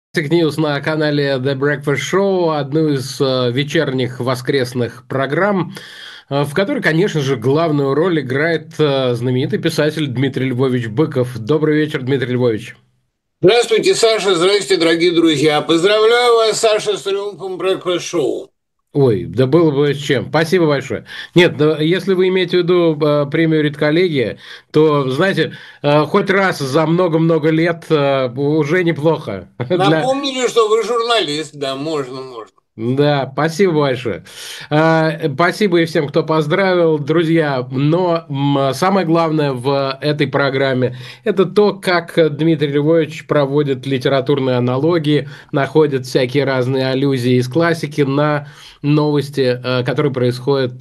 News на канале The Breakfast Show, одну из вечерних воскресных программ, в которой, конечно же, главную роль играет знаменитый писатель Дмитрий Львович Быков. Добрый вечер, Дмитрий Львович. Здравствуйте, Саша. Здравствуйте, дорогие друзья. Поздравляю вас, Саша, с триумфом Breakfast Шоу. Ой, да было бы с чем. Спасибо большое. Нет, да, если вы имеете в виду премию «Редколлегия», то, знаете, хоть раз за много-много лет уже неплохо. Для... Напомнили, что вы журналист. Да, можно. Да, спасибо большое. Спасибо и всем, кто поздравил, друзья. Но самое главное в этой программе – это то, как Дмитрий Львович проводит литературные аналогии, находит всякие разные аллюзии из классики на новости, которые происходят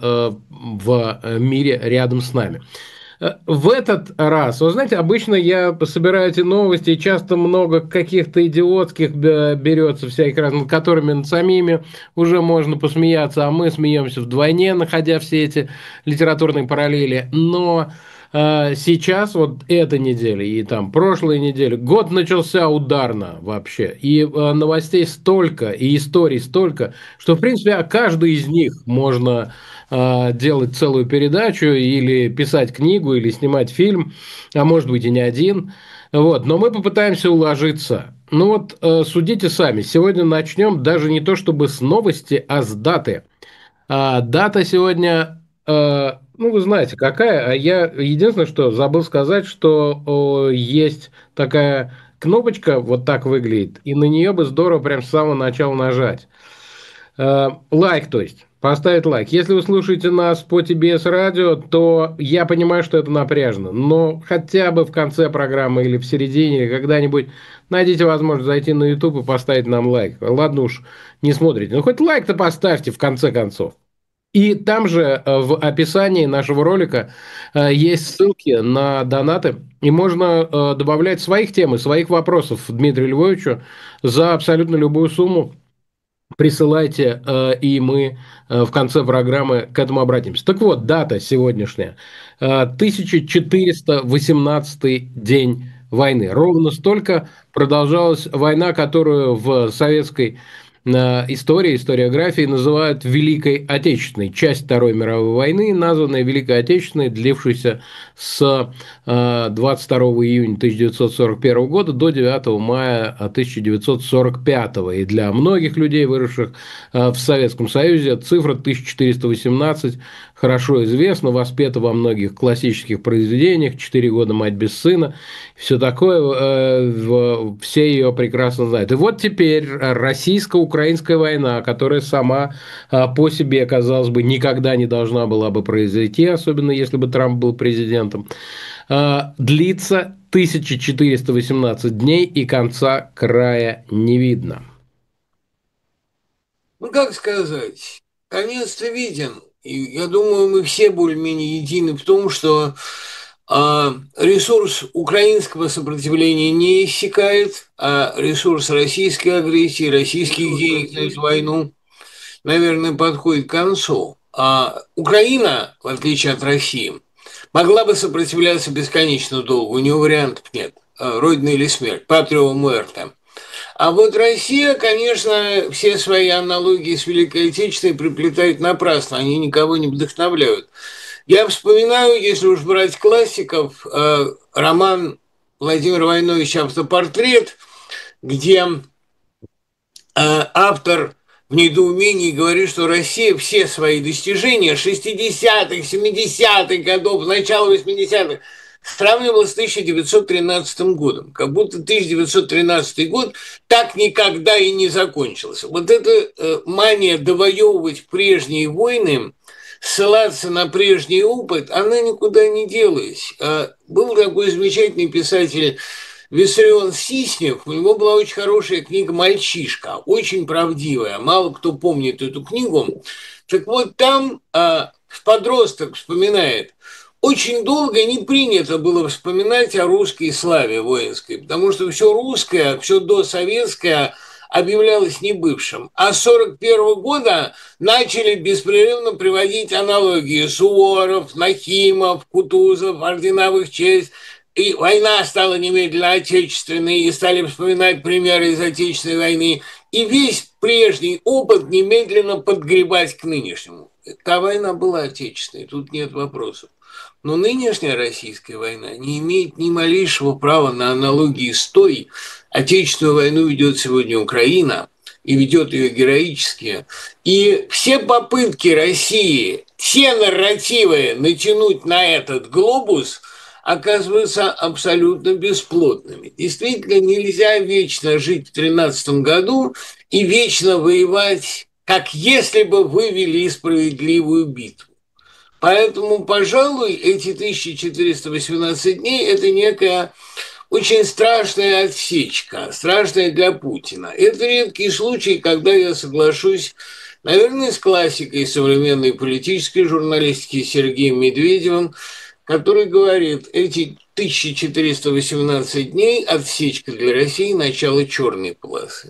в мире рядом с нами. В этот раз, вы знаете, обычно я собираю эти новости, и часто много каких-то идиотских берется, всяких раз, над которыми над самими уже можно посмеяться, а мы смеемся вдвойне, находя все эти литературные параллели. Но сейчас, вот эта неделя и там прошлая неделя, год начался ударно вообще. И новостей столько, и историй столько, что, в принципе, о каждой из них можно делать целую передачу или писать книгу, или снимать фильм, а может быть и не один. Вот. Но мы попытаемся уложиться. Ну вот, судите сами. Сегодня начнем даже не то чтобы с новости, а с даты. Дата сегодня, ну, вы знаете, какая. А я единственное, что забыл сказать, что есть такая кнопочка, вот так выглядит, и на нее бы здорово прям с самого начала нажать. Лайк, то есть. Поставить лайк. Если вы слушаете нас по TBS радио, то я понимаю, что это напряжно. Но хотя бы в конце программы или в середине, или когда-нибудь найдите возможность зайти на YouTube и поставить нам лайк. Ладно уж, не смотрите. Ну, хоть лайк-то поставьте в конце концов. И там же в описании нашего ролика есть ссылки на донаты. И можно добавлять своих тем и своих вопросов Дмитрию Львовичу за абсолютно любую сумму. Присылайте, и мы в конце программы к этому обратимся. Так вот, дата сегодняшняя. 1418 день войны. Ровно столько продолжалась война, которую в советской историографии называют Великой Отечественной. Часть Второй мировой войны, названная Великой Отечественной, длившейся с 22 июня 1941 года до 9 мая 1945. И для многих людей, выросших в Советском Союзе, цифра 1418 хорошо известна, воспета во многих классических произведениях, «Четыре года мать без сына», все такое, все ее прекрасно знают. И вот теперь российско-украинская война, которая сама по себе, казалось бы, никогда не должна была бы произойти, особенно если бы Трамп был президентом, длится 1418 дней, и конца края не видно. Ну, как сказать, конец-то виден. И я думаю, мы все более-менее едины в том, что ресурс украинского сопротивления не иссякает, а ресурс российской агрессии, российских денег на эту войну, наверное, подходит к концу. А Украина, в отличие от России, могла бы сопротивляться бесконечно долго, у нее вариантов нет. Родина или смерть, патрио муэрте. А вот Россия, конечно, все свои аналогии с Великой Отечественной приплетает напрасно, они никого не вдохновляют. Я вспоминаю, если уж брать классиков, роман Владимира Войновича «Автопортрет», где автор в недоумении говорит, что Россия все свои достижения 60-х, 70-х годов, начала 80-х сравнивала с 1913 годом. Как будто 1913 год так никогда и не закончился. Вот эта мания довоевывать прежние войны, ссылаться на прежний опыт, она никуда не делась. Был такой замечательный писатель Виссарион Сиснев, у него была очень хорошая книга «Мальчишка», очень правдивая, мало кто помнит эту книгу. Так вот, там подросток вспоминает, очень долго не принято было вспоминать о русской славе воинской, потому что все русское, все досоветское объявлялось небывшим. А с 1941 года начали беспрерывно приводить аналогии: Суворов, Нахимов, Кутузов, ордена в их честь, и война стала немедленно отечественной, и стали вспоминать примеры из Отечественной войны, и весь прежний опыт немедленно подгребать к нынешнему. Та война была отечественной, тут нет вопросов. Но нынешняя российская война не имеет ни малейшего права на аналогии с той. Отечественную войну ведет сегодня Украина, и ведет ее героически. И все попытки России, все нарративы натянуть на этот глобус оказываются абсолютно бесплодными. Действительно, нельзя вечно жить в 2013 году и вечно воевать, как если бы вы вели справедливую битву. Поэтому, пожалуй, эти 1418 дней – это некая очень страшная отсечка, страшная для Путина. Это редкий случай, когда я соглашусь, наверное, с классикой современной политической журналистики Сергеем Медведевым, который говорит, эти 1418 дней – отсечка для России, начало черной полосы.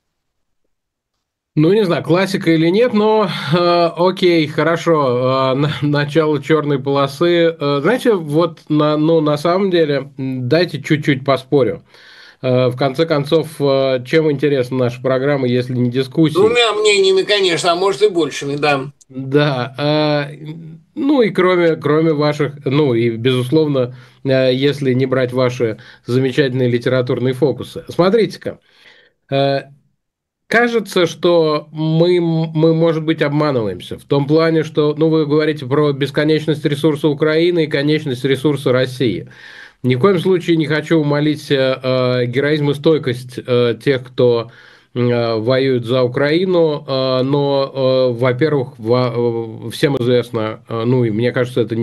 Ну, не знаю, классика или нет, но окей, хорошо. Начало черной полосы. Знаете, вот на самом деле, дайте чуть-чуть поспорю. В конце концов, чем интересна наша программа, если не дискуссии? Двумя мнениями, конечно, а может и большими, да. Да. Ну и кроме ваших, ну и безусловно, если не брать ваши замечательные литературные фокусы. Смотрите-ка. Кажется, что мы, может быть, обманываемся в том плане, что, ну, вы говорите про бесконечность ресурса Украины и конечность ресурса России. Ни в коем случае не хочу умалить героизм и стойкость тех, кто воюет за Украину, но, во-первых, всем известно, ну и мне кажется, это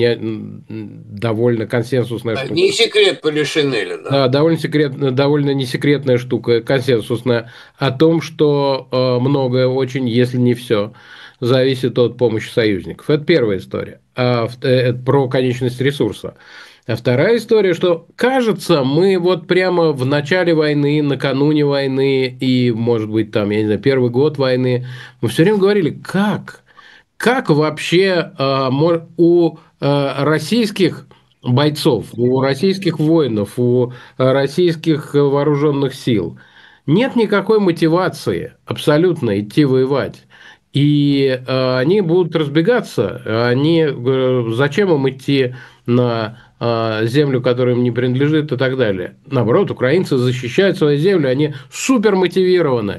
довольно консенсусная штука. Не секрет Полишинеля, да. Да, довольно несекретная штука, консенсусная, о том, что многое очень, если не все, зависит от помощи союзников. Это первая история, про конечность ресурса. А вторая история, что, кажется, мы вот прямо в начале войны, накануне войны и, может быть, там, я не знаю, первый год войны, мы все время говорили, как вообще у российских бойцов, у российских воинов, у российских вооруженных сил нет никакой мотивации абсолютно идти воевать. И они будут разбегаться. Зачем им идти на землю, которая им не принадлежит и так далее. Наоборот, украинцы защищают свою землю, они супер мотивированы.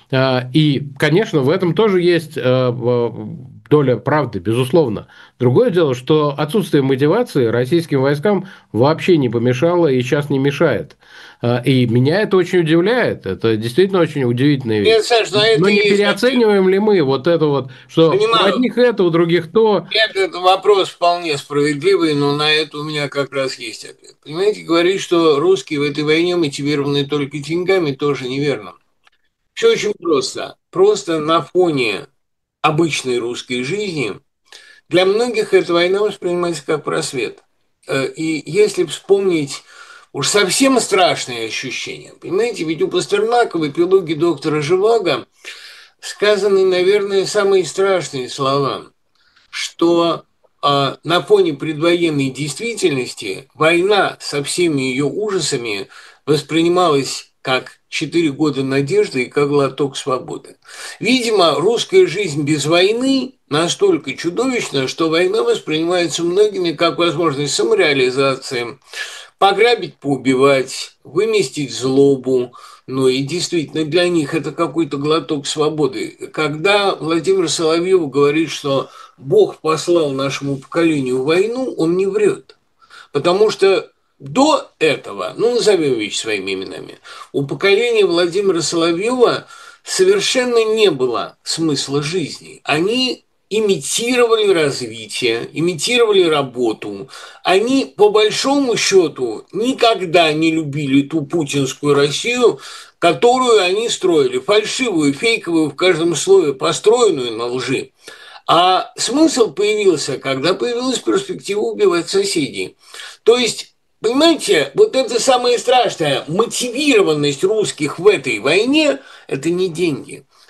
И, конечно, в этом тоже есть доля правды, безусловно. Другое дело, что отсутствие мотивации российским войскам вообще не помешало и сейчас не мешает. И меня это очень удивляет. Это действительно очень удивительная вещь. Нет, Саш, но не переоцениваем ли мы вот это вот, что у одних это, у других то? Нет, это вопрос вполне справедливый, но на это у меня как раз есть ответ. Понимаете, говорить, что русские в этой войне мотивированы только деньгами, тоже неверно. Все очень просто. Просто на фоне обычной русской жизни для многих эта война воспринимается как просвет. И если вспомнить уж совсем страшные ощущения, понимаете, ведь у Пастернака в эпилоге доктора Живаго сказаны, наверное, самые страшные слова, что на фоне предвоенной действительности война со всеми ее ужасами воспринималась как 4 года надежды и как глоток свободы. Видимо, русская жизнь без войны настолько чудовищна, что война воспринимается многими как возможность самореализации, пограбить, поубивать, выместить злобу. Ну и действительно, для них это какой-то глоток свободы. Когда Владимир Соловьев говорит, что Бог послал нашему поколению войну, он не врет. Потому что до этого, ну, назовем вещи своими именами, у поколения Владимира Соловьева совершенно не было смысла жизни. Они имитировали развитие, имитировали работу. Они, по большому счету, никогда не любили ту путинскую Россию, которую они строили, фальшивую, фейковую в каждом слове, построенную на лжи. А смысл появился, когда появилась перспектива убивать соседей. То есть, понимаете, вот это самое страшное, мотивированность русских в этой войне – это не деньги.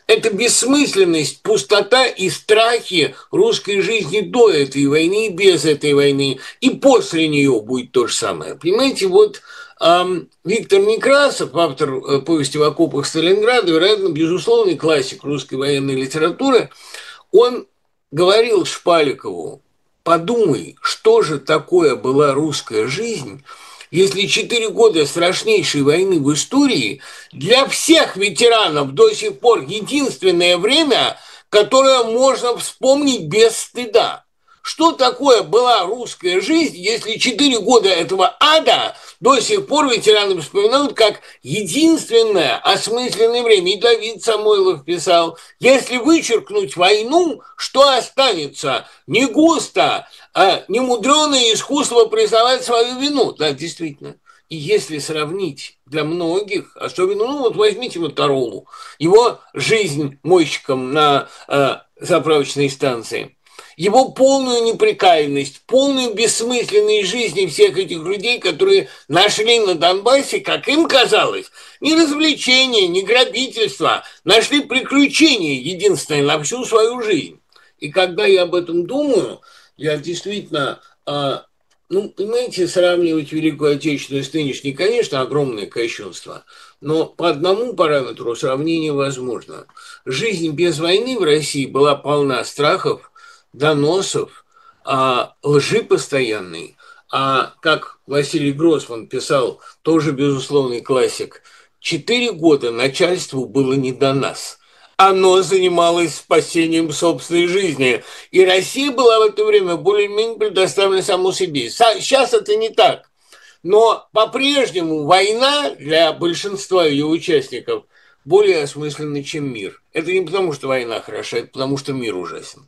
Это бессмысленность, пустота и страхи русской жизни до этой войны и без этой войны. И после нее будет то же самое. Понимаете, вот Виктор Некрасов, автор повести «В окопах Сталинграда», вероятно, безусловный классик русской военной литературы, он говорил Шпаликову: подумай, что же такое была русская жизнь, если 4 года страшнейшей войны в истории для всех ветеранов до сих пор единственное время, которое можно вспомнить без стыда. Что такое была русская жизнь, если 4 года этого ада до сих пор ветераны вспоминают как единственное осмысленное время? И Давид Самойлов писал: если вычеркнуть войну, что останется? Не густо, а немудреное искусство признавать свою вину. Да, действительно. И если сравнить для многих, особенно, ну вот возьмите Моторолу, его жизнь мойщиком на заправочной станции, его полную неприкаянность, полную бессмысленность жизни всех этих людей, которые нашли на Донбассе, как им казалось, не развлечения, не грабительство, нашли приключения единственное на всю свою жизнь. И когда я об этом думаю, я действительно, ну, понимаете, сравнивать Великую Отечественную с нынешней, конечно, огромное кощунство, но по одному параметру сравнение возможно. Жизнь без войны в России была полна страхов, доносов, лжи постоянной. А как Василий Гроссман писал, тоже безусловный классик, 4 года начальству было не до нас. Оно занималось спасением собственной жизни. И Россия была в это время более-менее предоставлена саму себе. Сейчас это не так. Но по-прежнему война для большинства ее участников более осмысленна, чем мир. Это не потому, что война хороша, это потому, что мир ужасен.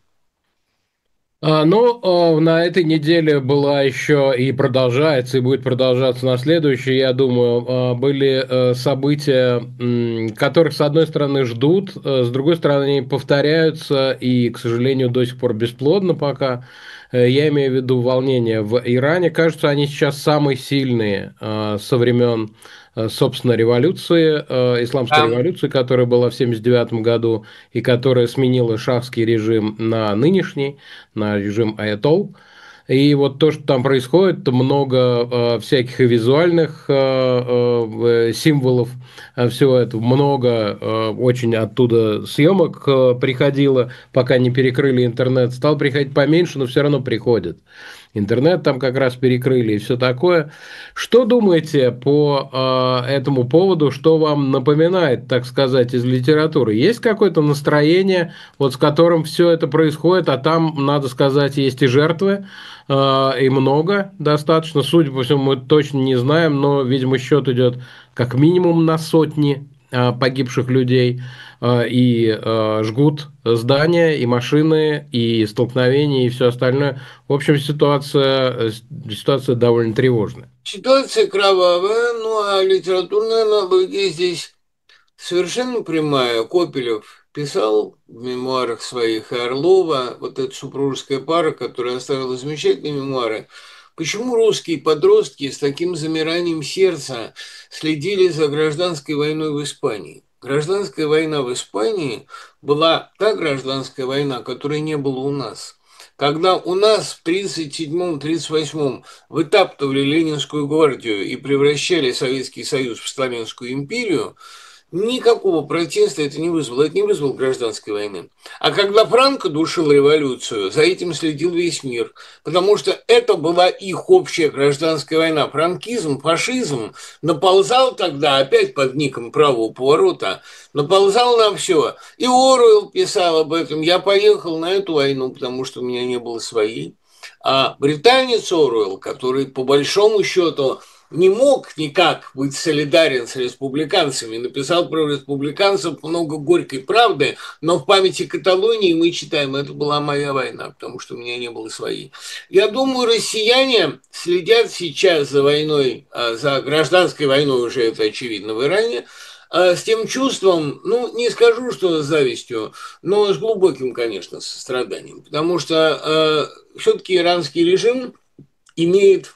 Ну, на этой неделе была еще и продолжается, и будет продолжаться на следующей, я думаю, были события, которых, с одной стороны, ждут, с другой стороны, они повторяются и, к сожалению, до сих пор бесплодно пока. Я имею в виду волнения в Иране. Кажется, они сейчас самые сильные со времен, собственно, революции, исламской революции, которая была в 1979 году и которая сменила шахский режим на нынешний, на режим аятол. И вот то, что там происходит, много всяких и визуальных символов, всего этого, много очень оттуда съемок приходило, пока не перекрыли интернет. Стал приходить поменьше, но все равно приходит. Интернет там как раз перекрыли и все такое. Что думаете по этому поводу, что вам напоминает, так сказать, из литературы? Есть какое-то настроение, вот с которым все это происходит, а там, надо сказать, есть и жертвы, и много достаточно. Судя по всему, мы точно не знаем, но, видимо, счет идет как минимум на сотни погибших людей, и жгут здания, и машины, и столкновения, и все остальное. В общем, ситуация довольно тревожная. Ситуация кровавая, ну а литературная аналогия здесь совершенно прямая. Копелев писал в мемуарах своих, и Орлова, вот эта супружеская пара, которая оставила замечательные мемуары. Почему русские подростки с таким замиранием сердца следили за гражданской войной в Испании? Гражданская война в Испании была та гражданская война, которой не было у нас. Когда у нас в 1937-1938 вытаптывали Ленинскую гвардию и превращали Советский Союз в Сталинскую империю, никакого протеста это не вызвало. Это не вызвало гражданской войны. А когда Франко душил революцию, за этим следил весь мир. Потому что это была их общая гражданская война. Франкизм, фашизм наползал тогда, опять под ником правого поворота, наползал на все. И Оруэлл писал об этом. Я поехал на эту войну, потому что у меня не было своей. А британец Оруэлл, который по большому счету не мог никак быть солидарен с республиканцами, написал про республиканцев много горькой правды, но в памяти Каталонии мы читаем: это была моя война, потому что у меня не было своей. Я думаю, россияне следят сейчас за войной, за гражданской войной, уже это очевидно, в Иране, с тем чувством, ну, не скажу, что с завистью, но с глубоким, конечно, состраданием, потому что все-таки иранский режим имеет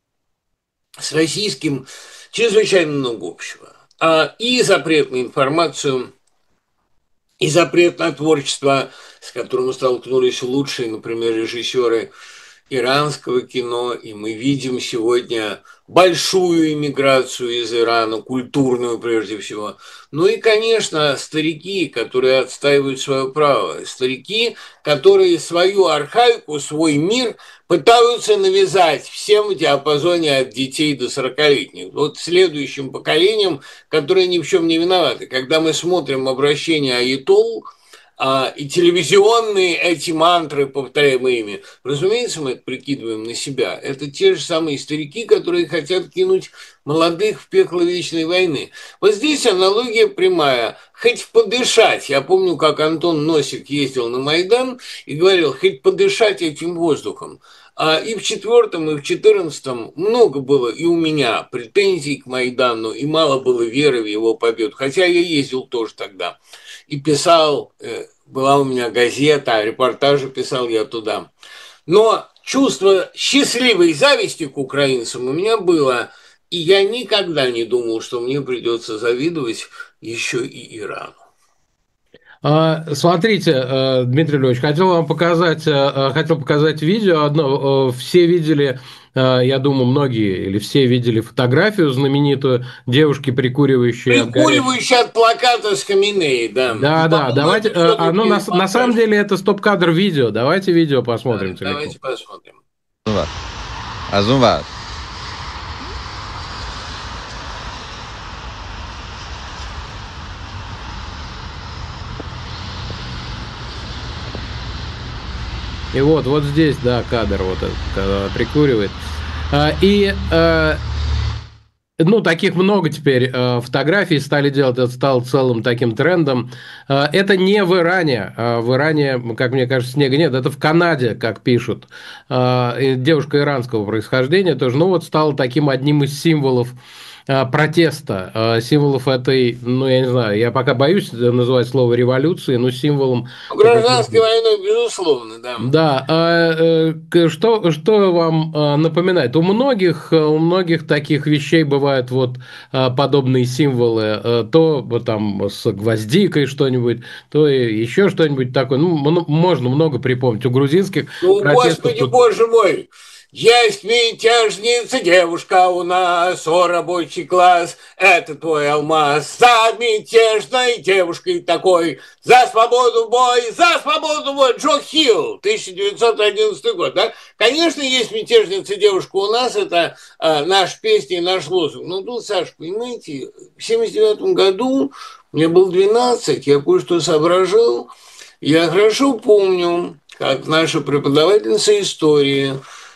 с российским чрезвычайно много общего. И запрет на информацию, и запрет на творчество, с которым столкнулись лучшие, например, режиссеры иранского кино, и мы видим сегодня большую иммиграцию из Ирана, культурную прежде всего. Ну и, конечно, старики, которые отстаивают свое право, старики, которые свою архаику, свой мир пытаются навязать всем в диапазоне от детей до 40-летних. Вот следующим поколениям, которые ни в чем не виноваты. Когда мы смотрим обращение аятолл, и телевизионные эти мантры, повторяемые ими, разумеется, мы это прикидываем на себя. Это те же самые старики, которые хотят кинуть молодых в пекло вечной войны. Вот здесь аналогия прямая. Хоть подышать. Я помню, как Антон Носик ездил на Майдан и говорил, хоть подышать этим воздухом. И в 4-м, и в 14-м много было и у меня претензий к Майдану, и мало было веры в его победу. Хотя я ездил тоже тогда и писал, была у меня газета, репортажи писал я туда. Но чувство счастливой зависти к украинцам у меня было, и я никогда не думал, что мне придется завидовать еще и Ирану. Смотрите, Дмитрий Львович, хотел показать видео одно. Все видели, я думаю, многие или все видели фотографию знаменитую девушки, прикуривающей от плаката с Хаминеи, да. Да, давайте. На самом деле это стоп-кадр видео. Давайте видео посмотрим. Да, давайте посмотрим. Азумвар. И вот здесь, да, кадр вот этот, когда прикуривает. Таких много теперь фотографий стали делать, это стало целым таким трендом. Это не в Иране. В Иране, как мне кажется, снега нет. Это в Канаде, как пишут. Девушка иранского происхождения тоже. Стала таким одним из символов протеста, символов этой, я не знаю, я пока боюсь называть слово революции, но символом... Гражданской войны, безусловно, да. Да, что вам напоминает? У многих таких вещей бывают подобные символы, то там с гвоздикой что-нибудь, то еще что-нибудь такое, можно много припомнить. У грузинских протестов... Господи, боже мой! Есть мятежница девушка у нас, о, рабочий класс, это твой алмаз. За мятежной девушкой такой, за свободу бой, Джо Хилл, 1911 год, да? Конечно, есть мятежница девушка у нас, это наша песня и наш лозунг. Но тут, Саша, понимаете, в 1979 году мне было 12, я кое-что соображал. Я хорошо помню, как наша преподавательница истории,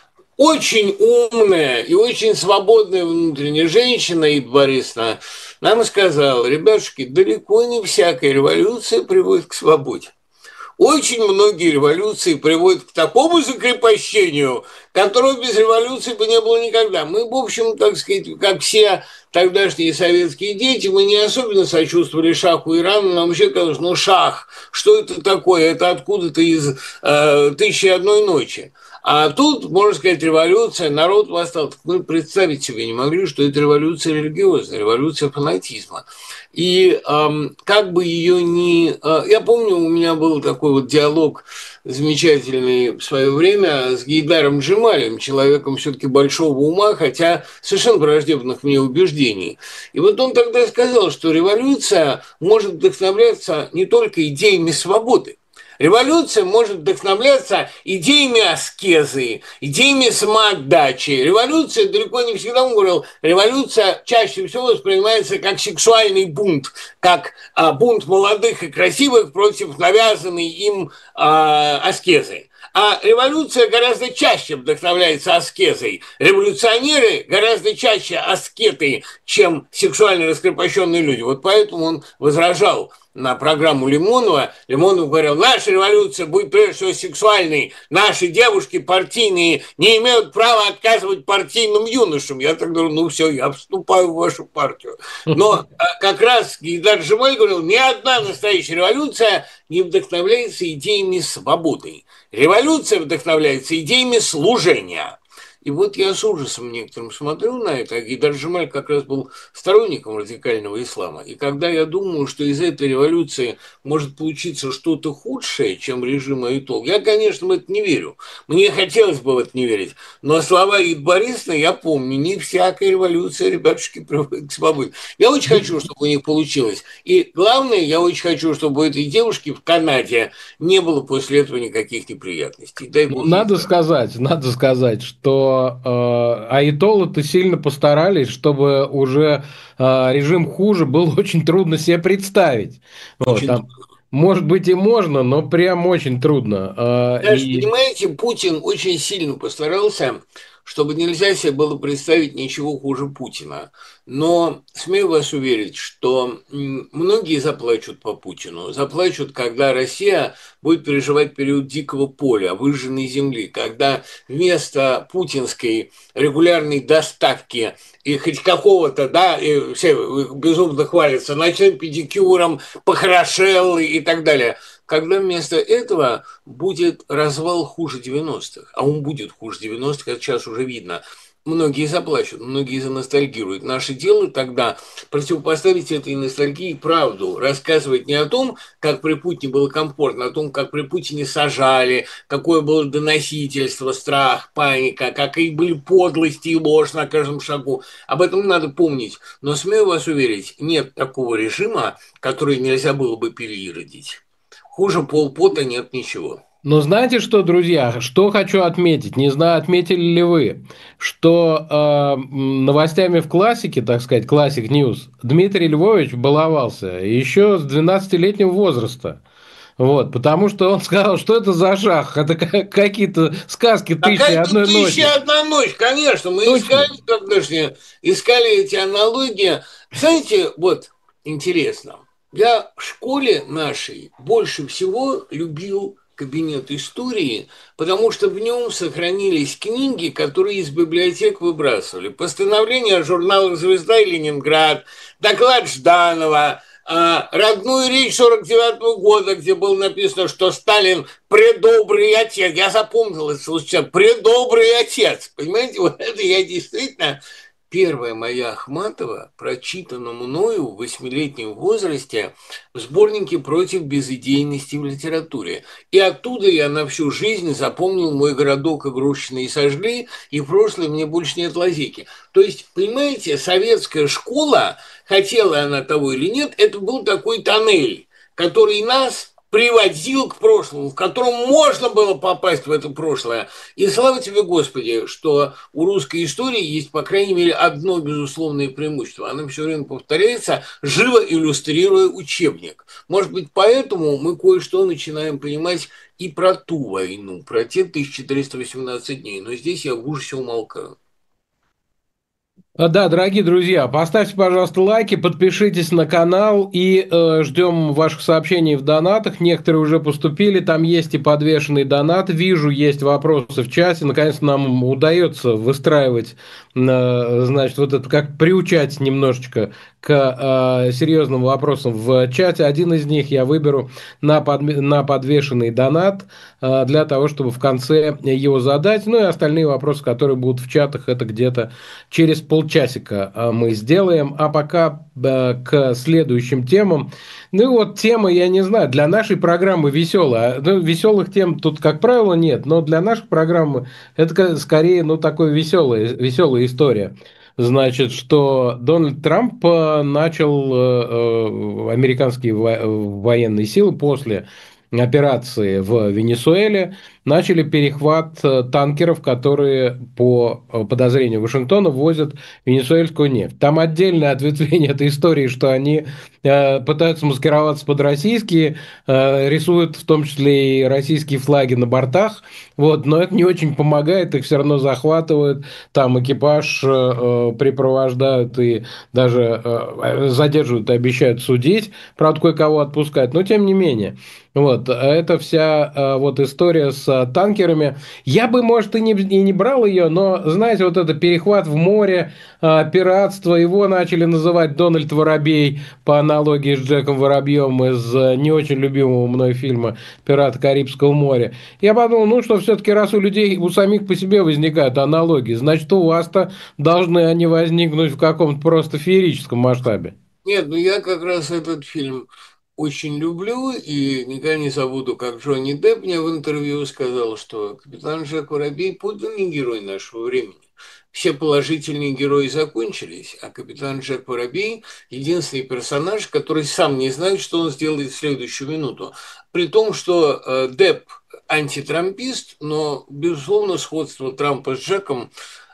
очень умная и очень свободная внутренняя женщина, Ида Борисовна, нам сказала: ребятушки, далеко не всякая революция приводит к свободе. Очень многие революции приводят к такому закрепощению, которого без революции бы не было никогда. Мы, в общем, так сказать, как все тогдашние советские дети, мы не особенно сочувствовали шаху Ирана, нам вообще казалось, шах, что это такое, это откуда-то из «Тысячи и одной ночи». А тут, можно сказать, революция, народ восстал. Мы представить себе не могли, что это революция религиозная, революция фанатизма. И как бы ее ни... Я помню, у меня был такой диалог замечательный в свое время с Гейдаром Джемалем, человеком все-таки большого ума, хотя совершенно враждебных мне убеждений. И вот он тогда сказал, что революция может вдохновляться не только идеями свободы. Революция может вдохновляться идеями аскезы, идеями самоотдачи. Революция далеко не всегда, он говорил, революция чаще всего воспринимается как сексуальный бунт, как бунт молодых и красивых против навязанной им аскезы. А революция гораздо чаще вдохновляется аскезой. Революционеры гораздо чаще аскеты, чем сексуально раскрепощенные люди. Вот поэтому он возражал на программу Лимонова. Лимонов говорил: наша революция будет прежде всего сексуальной. Наши девушки партийные не имеют права отказывать партийным юношам. Я так говорю, все, я вступаю в вашу партию. Но как раз Гейдар Джемаль говорил, ни одна настоящая революция не вдохновляется идеями свободы. Революция вдохновляется идеями служения. И вот я с ужасом некоторым смотрю на это, и даже Джамаль как раз был сторонником радикального ислама. И когда я думаю, что из этой революции может получиться что-то худшее, чем режим Аятолл, я, конечно, в это не верю. Мне хотелось бы в это не верить. Но слова Иды Борисовны я помню. Не всякая революция, ребятушки, приводит к свободе. Я очень хочу, чтобы у них получилось. И главное, я очень хочу, чтобы у этой девушки в Канаде не было после этого никаких неприятностей. Дай Ну, бог ей здоровья. надо сказать, что аятоллы-то сильно постарались, чтобы уже режим хуже было очень трудно себе представить. Вот, Очень там, может быть, и можно, но прям очень трудно. Даже, понимаете, Путин очень сильно постарался, чтобы нельзя себе было представить ничего хуже Путина. Но смею вас уверить, что многие заплачут по Путину. Заплачут, когда Россия будет переживать период дикого поля, выжженной земли, когда вместо путинской регулярной доставки и хоть какого-то, да, и все безумно хвалятся ночным педикюром, похорошел и так далее – когда вместо этого будет развал хуже 90-х, а он будет хуже 90-х, это сейчас уже видно, многие заплачут, многие заностальгируют. Наше дело тогда противопоставить этой ностальгии правду, рассказывать не о том, как при Путине было комфортно, а о том, как при Путине сажали, какое было доносительство, страх, паника, какие были подлости и ложь на каждом шагу. Об этом надо помнить. Но смею вас уверить, нет такого режима, который нельзя было бы переиродить. Хуже Пол Пота нет ничего. Но знаете что, друзья, что хочу отметить, не знаю, отметили ли вы, что новостями в классике, так сказать, Classic News, Дмитрий Львович баловался еще с 12-летнего возраста. Вот, потому что он сказал, что это за шах, это какие-то сказки «Тысячи и Какая-то одной тысяча и ночи». одна ночь, конечно. Мы Точно. искали тогдашние, искали эти аналогии. Знаете, вот интересно. Я в школе нашей больше всего любил кабинет истории, потому что в нем сохранились книги, которые из библиотек выбрасывали. Постановление о журналах «Звезда» и «Ленинград», доклад Жданова, родную речь 49 года, где было написано, что Сталин предобрый отец. Я запомнил это случайно. Предобрый отец. Понимаете, вот это я действительно... Первая моя Ахматова прочитана мною в 8-летнем возрасте в сборнике «Против безыдейности в литературе». И оттуда я на всю жизнь запомнил мой городок игрушечный и сожгли, и в прошлое мне больше нет лазейки. То есть, понимаете, советская школа, хотела она того или нет, это был такой тоннель, который нас приводил к прошлому, в котором можно было попасть в это прошлое. И слава тебе, Господи, что у русской истории есть, по крайней мере, одно безусловное преимущество. Оно все время повторяется, живо иллюстрируя учебник. Может быть, поэтому мы кое-что начинаем понимать и про ту войну, про те 1318 дней. Но здесь я в ужасе умолкаю. Да, дорогие друзья, поставьте, пожалуйста, лайки, подпишитесь на канал и ждем ваших сообщений в донатах. Некоторые уже поступили, там есть и подвешенный донат. Вижу, есть вопросы в чате. Наконец нам удается выстраивать, значит, вот это как приучать немножечко к серьезным вопросам в чате. Один из них я выберу на подвешенный донат для того, чтобы в конце его задать. Ну и остальные вопросы, которые будут в чатах, это где-то через полчасика мы сделаем. А пока к следующим темам. Ну вот тема, я не знаю, для нашей программы веселая. Ну, веселых тем тут, как правило, нет, но для нашей программы это скорее, ну, такая веселая история. Значит, что Дональд Трамп начал американские военные силы после операции в Венесуэле начали перехват танкеров, которые по подозрению Вашингтона возят венесуэльскую нефть. Там отдельное ответвление этой истории, что они пытаются маскироваться под российские, рисуют в том числе и российские флаги на бортах, вот, но это не очень помогает, их все равно захватывают, там экипаж припровождают и даже задерживают и обещают судить, правда, кое-кого отпускать, но тем не менее. Вот, это вся вот история с танкерами. Я бы, может, и не брал ее, но, знаете, вот это перехват в море, пиратство, его начали называть Дональд Воробей по аналогии с Джеком Воробьем из не очень любимого мной фильма «Пираты Карибского моря». Я подумал, ну что, все-таки раз у людей, у самих по себе возникают аналогии, значит, у вас-то должны они возникнуть в каком-то просто феерическом масштабе. Нет, ну я как раз этот фильм очень люблю и никогда не забуду, как Джонни Депп мне в интервью сказал, что капитан Жак Воробей подлинный герой нашего времени. Все положительные герои закончились, а капитан Жак Воробей – единственный персонаж, который сам не знает, что он сделает в следующую минуту. При том, что Депп антитрампист, но, безусловно, сходство Трампа с Джеком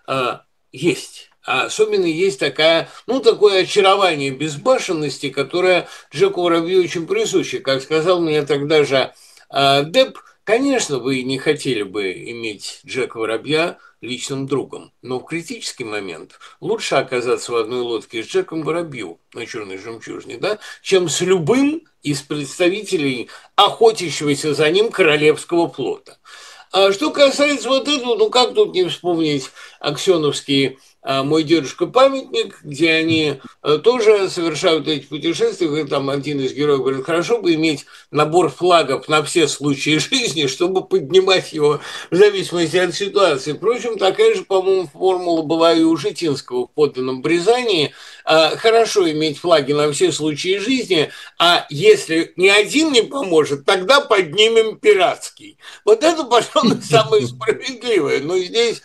есть. А особенно есть такая, ну, такое очарование безбашенности, которое Джеку Воробью очень присуще. Как сказал мне тогда же Депп, конечно, вы не хотели бы иметь Джека Воробья личным другом, но в критический момент лучше оказаться в одной лодке с Джеком Воробью на «Черной жемчужине», да, чем с любым из представителей охотящегося за ним Королевского флота. А что касается вот этого, ну как тут не вспомнить аксеновский «Мой дедушка памятник», где они тоже совершают эти путешествия, и там один из героев говорит, хорошо бы иметь набор флагов на все случаи жизни, чтобы поднимать его в зависимости от ситуации. Впрочем, такая же, по-моему, формула была и у Житинского в «Подданном Брязании». Хорошо иметь флаги на все случаи жизни, а если ни один не поможет, тогда поднимем пиратский. Вот это, пожалуй, самое справедливое. Но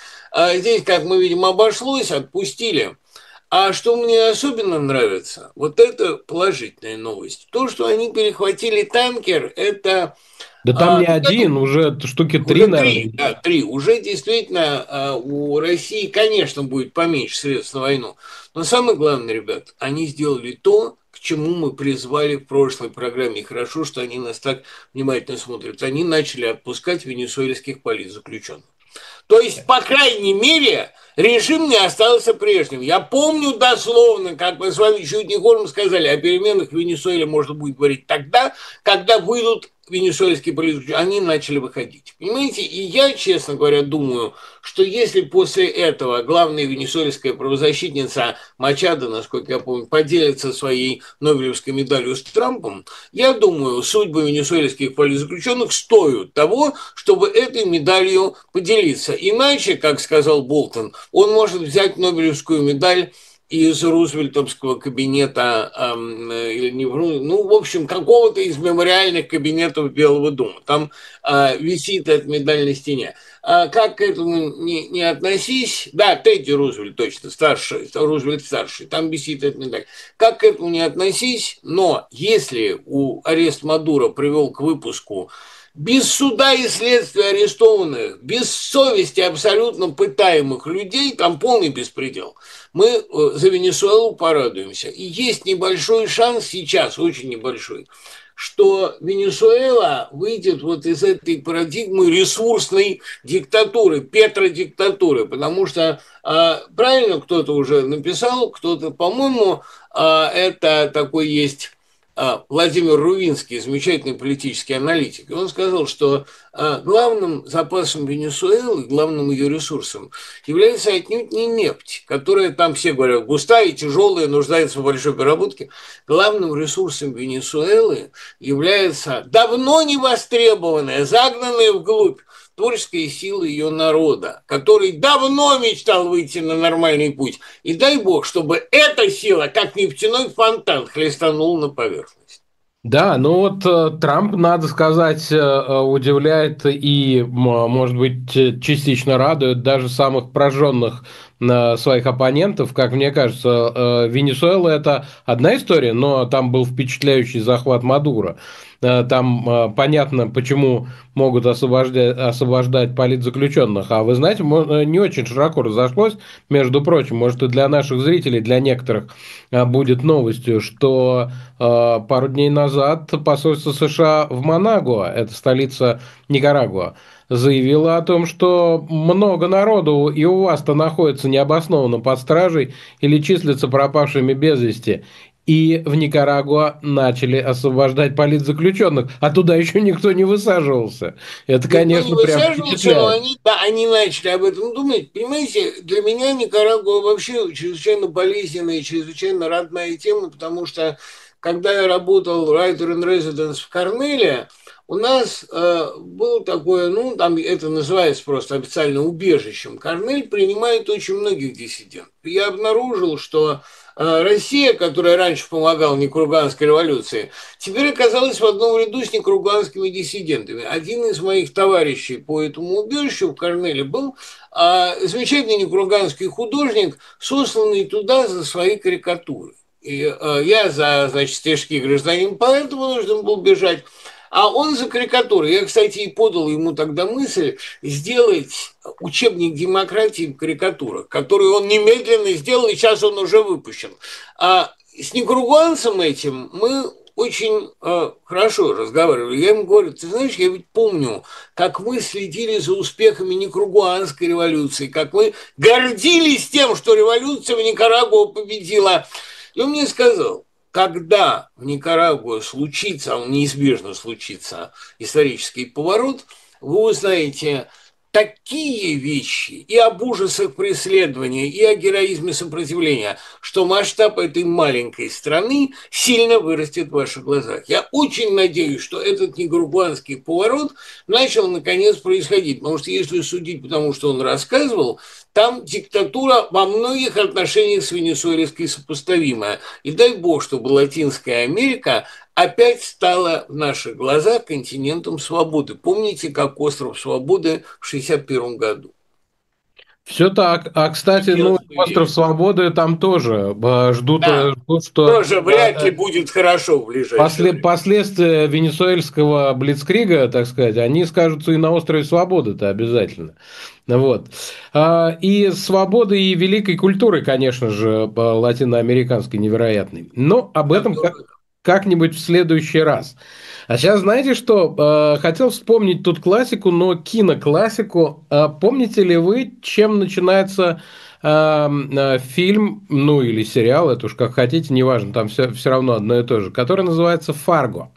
здесь, как мы видим, обошлось, отпустили. А что мне особенно нравится, вот это положительная новость. То, что они перехватили танкер, это... Да там не один, уже штуки три, Уже три, наверное. да, три. Уже действительно у России, конечно, будет поменьше средств на войну. Но самое главное, ребят, они сделали то, к чему мы призвали в прошлой программе. И хорошо, что они нас так внимательно смотрят. Они начали отпускать венесуэльских политзаключенных. То есть, по крайней мере, режим не остался прежним. Я помню дословно, как мы с вами чуть не хором сказали, о переменах в Венесуэле можно будет говорить тогда, когда выйдут венесуэльские политики. Они начали выходить. Понимаете? И я, честно говоря, думаю, что если после этого главная венесуэльская правозащитница Мачадо, насколько я помню, поделится своей Нобелевской медалью с Трампом, я думаю, судьбы венесуэльских политзаключенных стоят того, чтобы этой медалью поделиться. Иначе, как сказал Болтон, он может взять Нобелевскую медаль из рузвельтовского кабинета, или не, ну, в общем, какого-то из мемориальных кабинетов Белого дома. Там висит эта медаль на стене. Как к этому не относись, да, Тедди Рузвельт, точно, старший, Рузвельт старший, там висит эта медаль. Как к этому не относись, но если арест Мадуро привел к выпуску без суда и следствия арестованных, без совести абсолютно пытаемых людей, там полный беспредел. Мы за Венесуэлу порадуемся. И есть небольшой шанс сейчас, очень небольшой, что Венесуэла выйдет вот из этой парадигмы ресурсной диктатуры, петродиктатуры, потому что правильно кто-то уже написал, кто-то, по-моему, это такой есть Владимир Рувинский, замечательный политический аналитик, и он сказал, что главным запасом Венесуэлы, главным ее ресурсом является отнюдь не нефть, которая там все говорят густая и тяжелая, нуждается в большой переработке. Главным ресурсом Венесуэлы является давно не востребованная, загнанная вглубь творческая сила ее народа, который давно мечтал выйти на нормальный путь. И дай бог, чтобы эта сила, как нефтяной фонтан, хлестанула на поверхность. Да, ну вот Трамп, надо сказать, удивляет и, может быть, частично радует даже самых прожженных своих оппонентов. Как мне кажется, Венесуэла – это одна история, но там был впечатляющий захват Мадуро. Там понятно, почему могут освобождать политзаключенных. А вы знаете, не очень широко разошлось, между прочим, может и для наших зрителей, для некоторых будет новостью, что пару дней назад посольство США в Манагуа, это столица Никарагуа, заявила о том, что много народу и у вас-то находится необоснованно под стражей или числятся пропавшими без вести. и в Никарагуа начали освобождать политзаключенных, а туда еще никто не высаживался. Это, Никто не конечно, прям высаживался, но впечатляет. они, да, они начали об этом думать. Понимаете, для меня Никарагуа вообще чрезвычайно болезненная и чрезвычайно родная тема, потому что когда я работал writer in residence в Корнеле, у нас было такое, ну, там это называется просто официально убежищем. Корнель принимает очень многих диссидентов. Я обнаружил, что Россия, которая раньше помогала Никарагуанской революции, теперь оказалась в одном ряду с никарагуанскими диссидентами. Один из моих товарищей по этому убежищу в Корнеле был замечательный никарагуанский художник, сосланный туда за свои карикатуры. И я за, значит, тяжкий гражданин, поэтому вынужден был бежать. А он за карикатуры. Я, кстати, и подал ему тогда мысль сделать учебник демократии в карикатурах, который он немедленно сделал, и сейчас он уже выпущен. А с никарагуанцем этим мы очень хорошо разговаривали. Я ему говорю, ты знаешь, я ведь помню, как мы следили за успехами никарагуанской революции, как мы гордились тем, что революция в Никарагуа победила. И он мне сказал, когда в Никарагуа случится, а он неизбежно случится, исторический поворот, вы узнаете такие вещи и об ужасах преследования, и о героизме сопротивления, что масштаб этой маленькой страны сильно вырастет в ваших глазах. Я очень надеюсь, что этот никарагуанский поворот начал наконец происходить, потому что если судить потому, что он рассказывал, там диктатура во многих отношениях с венесуэльской сопоставимая. И дай бог, чтобы Латинская Америка опять стала в наших глазах континентом свободы. Помните, как остров свободы в 1961 году? Все так. А, кстати, ну, Хотелось бы остров верить. Свободы там тоже ждут, Да, ждут, что тоже вряд ли будет хорошо в ближайшее время. последствия венесуэльского блицкрига, так сказать, они скажутся и на острове Свободы-то обязательно. Вот. И свободы, и великой культуры, конечно же, латиноамериканской невероятной. Но об этом как-нибудь в следующий раз. А сейчас знаете что? Хотел вспомнить тут классику, но киноклассику. Помните ли вы, чем начинается фильм, ну или сериал, это уж как хотите, неважно, там все равно одно и то же, который называется «Фарго».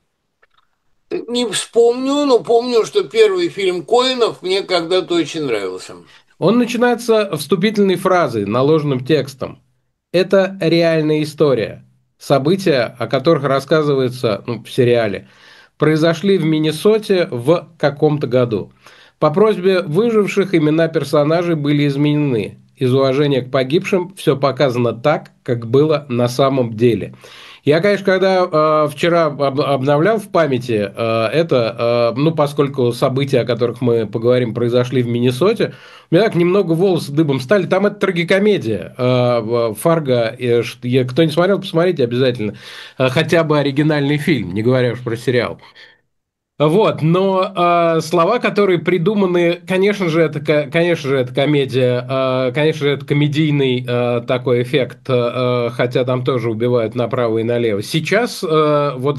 Не вспомню, но помню, что первый фильм Коэнов мне когда-то очень нравился. Он начинается вступительной фразой, наложенным текстом. Это реальная история. События, о которых рассказывается в сериале, произошли в Миннесоте в каком-то году. По просьбе выживших имена персонажей были изменены. Из уважения к погибшим все показано так, как было на самом деле. Я, конечно, когда вчера обновлял в памяти ну, поскольку события, о которых мы поговорим, произошли в Миннесоте, у меня так немного волосы дыбом стали. Там это трагикомедия. Фарго. Кто не смотрел, посмотрите обязательно. Хотя бы оригинальный фильм, не говоря уж про сериал. Вот, но слова, которые придуманы, конечно же, это комедия, конечно же, это комедийный такой эффект, хотя там тоже убивают направо и налево. Сейчас вот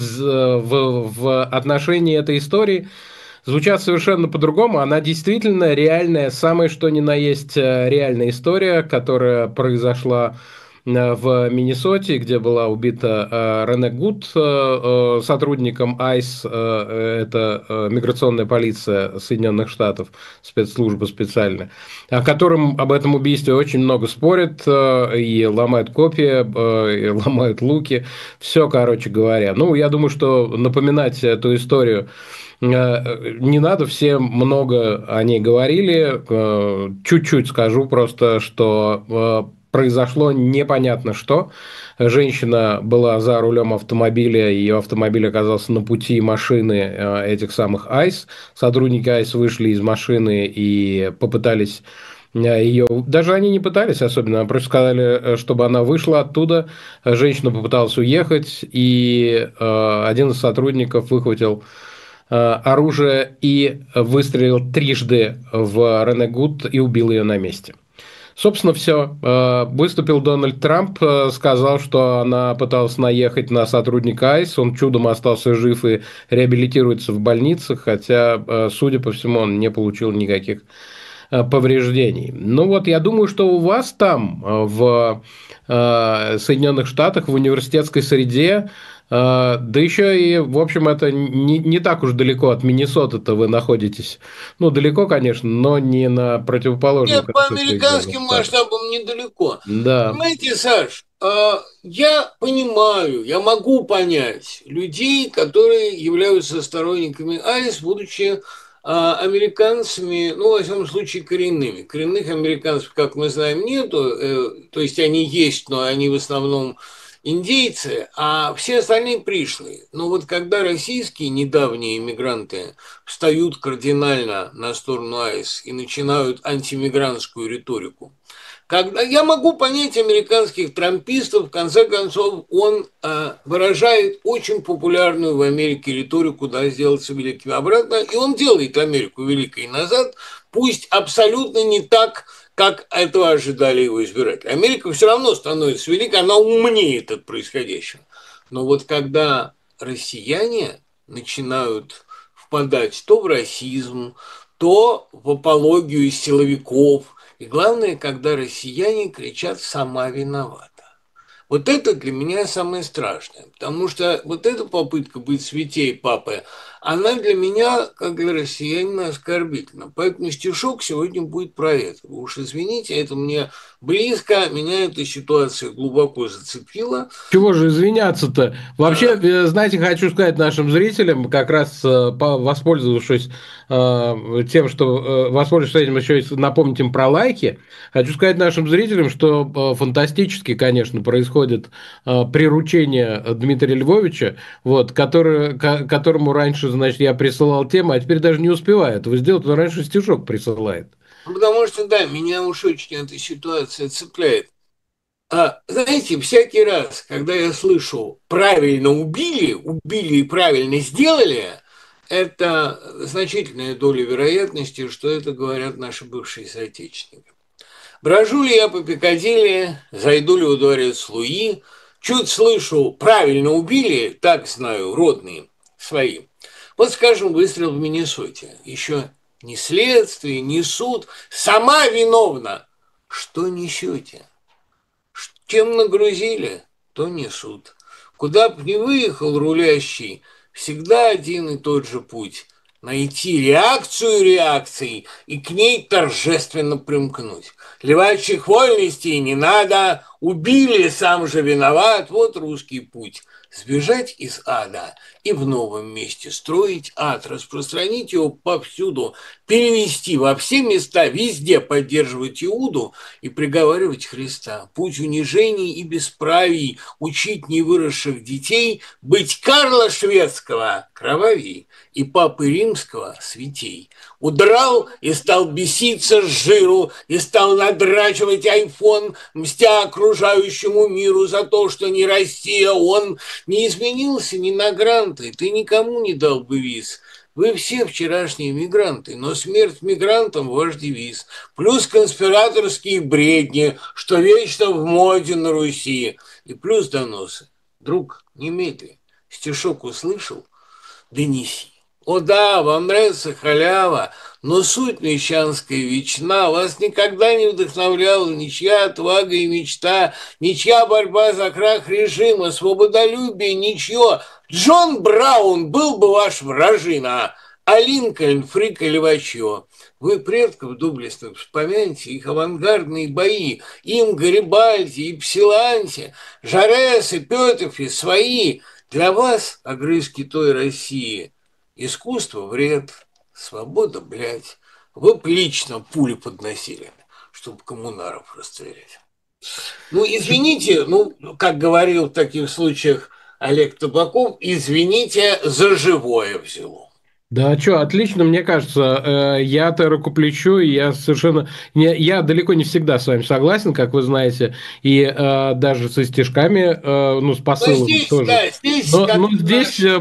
в отношении этой истории звучат совершенно по-другому. Она действительно реальная, самое что ни на есть реальная история, которая произошла в Миннесоте, где была убита Рене Гуд, сотрудником ICE, это миграционная полиция Соединенных Штатов, спецслужба специальная, о котором об этом убийстве очень много спорят и ломают копии, и ломают луки, все, короче говоря. Ну, я думаю, что напоминать эту историю не надо, все много о ней говорили, чуть-чуть скажу просто, что произошло непонятно что. Женщина была за рулем автомобиля, ее автомобиль оказался на пути машины этих самых ICE. Сотрудники ICE вышли из машины и попытались ее... Даже они не пытались особенно, просто сказали, чтобы она вышла оттуда. Женщина попыталась уехать, и один из сотрудников выхватил оружие и выстрелил трижды в Рене Гуд и убил ее на месте. Собственно, все. Выступил Дональд Трамп, сказал, что она пыталась наехать на сотрудника ICE, он чудом остался жив и реабилитируется в больнице, хотя, судя по всему, он не получил никаких повреждений. Ну вот, я думаю, что у вас там, в Соединенных Штатах, в университетской среде, да еще и, в общем, это не так уж далеко от Миннесоты-то вы находитесь. Ну, далеко, конечно, но не на противоположном Нет, по конце Соединенных американским Штатов. масштабам недалеко. Да. Понимаете, Саш, я понимаю, я могу понять людей, которые являются сторонниками АИС, будучи американцами, ну, во всяком случае, коренными. Коренных американцев, как мы знаем, нету, то есть они есть, но они в основном индейцы, а все остальные пришлые. Но вот когда российские недавние иммигранты встают кардинально на сторону АИС и начинают антимигрантскую риторику, когда я могу понять американских трампистов, в конце концов, он выражает очень популярную в Америке риторику, да, сделаться великим обратно, и он делает Америку великой назад, пусть абсолютно не так, как этого ожидали его избиратели. Америка все равно становится великой, она умнеет от происходящего. Но вот когда россияне начинают впадать то в расизм, то в апологию силовиков, и главное, когда россияне кричат «сама виновата». Вот это для меня самое страшное, потому что вот эта попытка быть святей папы, она для меня, как для россиянина, оскорбительна. Поэтому стишок сегодня будет про это. Вы уж извините, это мне близко, меня эта ситуация глубоко зацепила. Чего же извиняться-то? Вообще, знаете, хочу сказать нашим зрителям, как раз воспользовавшись тем, что воспользовавшись этим, еще и напомнить им про лайки, хочу сказать нашим зрителям, что фантастически, конечно, происходит приручение Дмитрия Львовича, вот, которому раньше, значит, я присылал тему, а теперь даже не успеваю этого сделать, он раньше стишок присылает. Ну, потому что, да, меня уж очень эта ситуация цепляет. Знаете, всякий раз, когда я слышу «правильно убили и правильно сделали», это значительная доля вероятности, что это говорят наши бывшие соотечественники. Брожу ли я по Пикадилли, зайду ли во дворец Луи, чуть слышу «правильно убили», так знаю, родные свои. Вот, скажем, выстрел в Миннесоте. Еще ни следствие, ни суд. Сама виновна. Что несете? Чем нагрузили, то несут. Куда б ни выехал рулящий, всегда один и тот же путь – найти реакцию реакции и к ней торжественно примкнуть. Левачьих вольностей не надо, убили, сам же виноват, вот русский путь. Сбежать из ада и в новом месте строить ад, распространить его повсюду, перевести во все места, везде поддерживать Иуду и приговаривать Христа. Путь унижений и бесправий, учить невыросших детей, быть Карла Шведского кровавей и Папы Римского святей. Удрал и стал беситься с жиру, и стал надрачивать айфон, мстя окружающему миру за то, что не Россия, он не изменился ни на гранты, ты никому не дал бы виз. Вы все вчерашние мигранты, но смерть мигрантам – ваш девиз. Плюс конспираторские бредни, что вечно в моде на Руси. И плюс доносы. Друг, немедли. Стишок услышал? Донеси. О да, вам нравится халява, но суть мещанская вечна. Вас никогда не вдохновляла ничья отвага и мечта, ничья борьба за крах режима, свободолюбие, ничье. Джон Браун был бы ваш вражина, а Линкольн – фрик или вачье. Вы предков доблестных вспомяньте, их авангардные бои, им Гарибальди и Псиланти, Жарес и Пётов и свои. Для вас, огрызки той России, искусство – вред, свобода – блядь. Вы б лично пули подносили, чтобы коммунаров расстрелять. Ну, извините, ну, как говорил в таких случаях Олег Табаков, извините, за живое взяло. Да, что, отлично, мне кажется, я-то рукоплещу, и я совершенно, я далеко не всегда с вами согласен, как вы знаете, и даже со стишками, ну, с Но посылом здесь, тоже. да, здесь Но как здесь наши,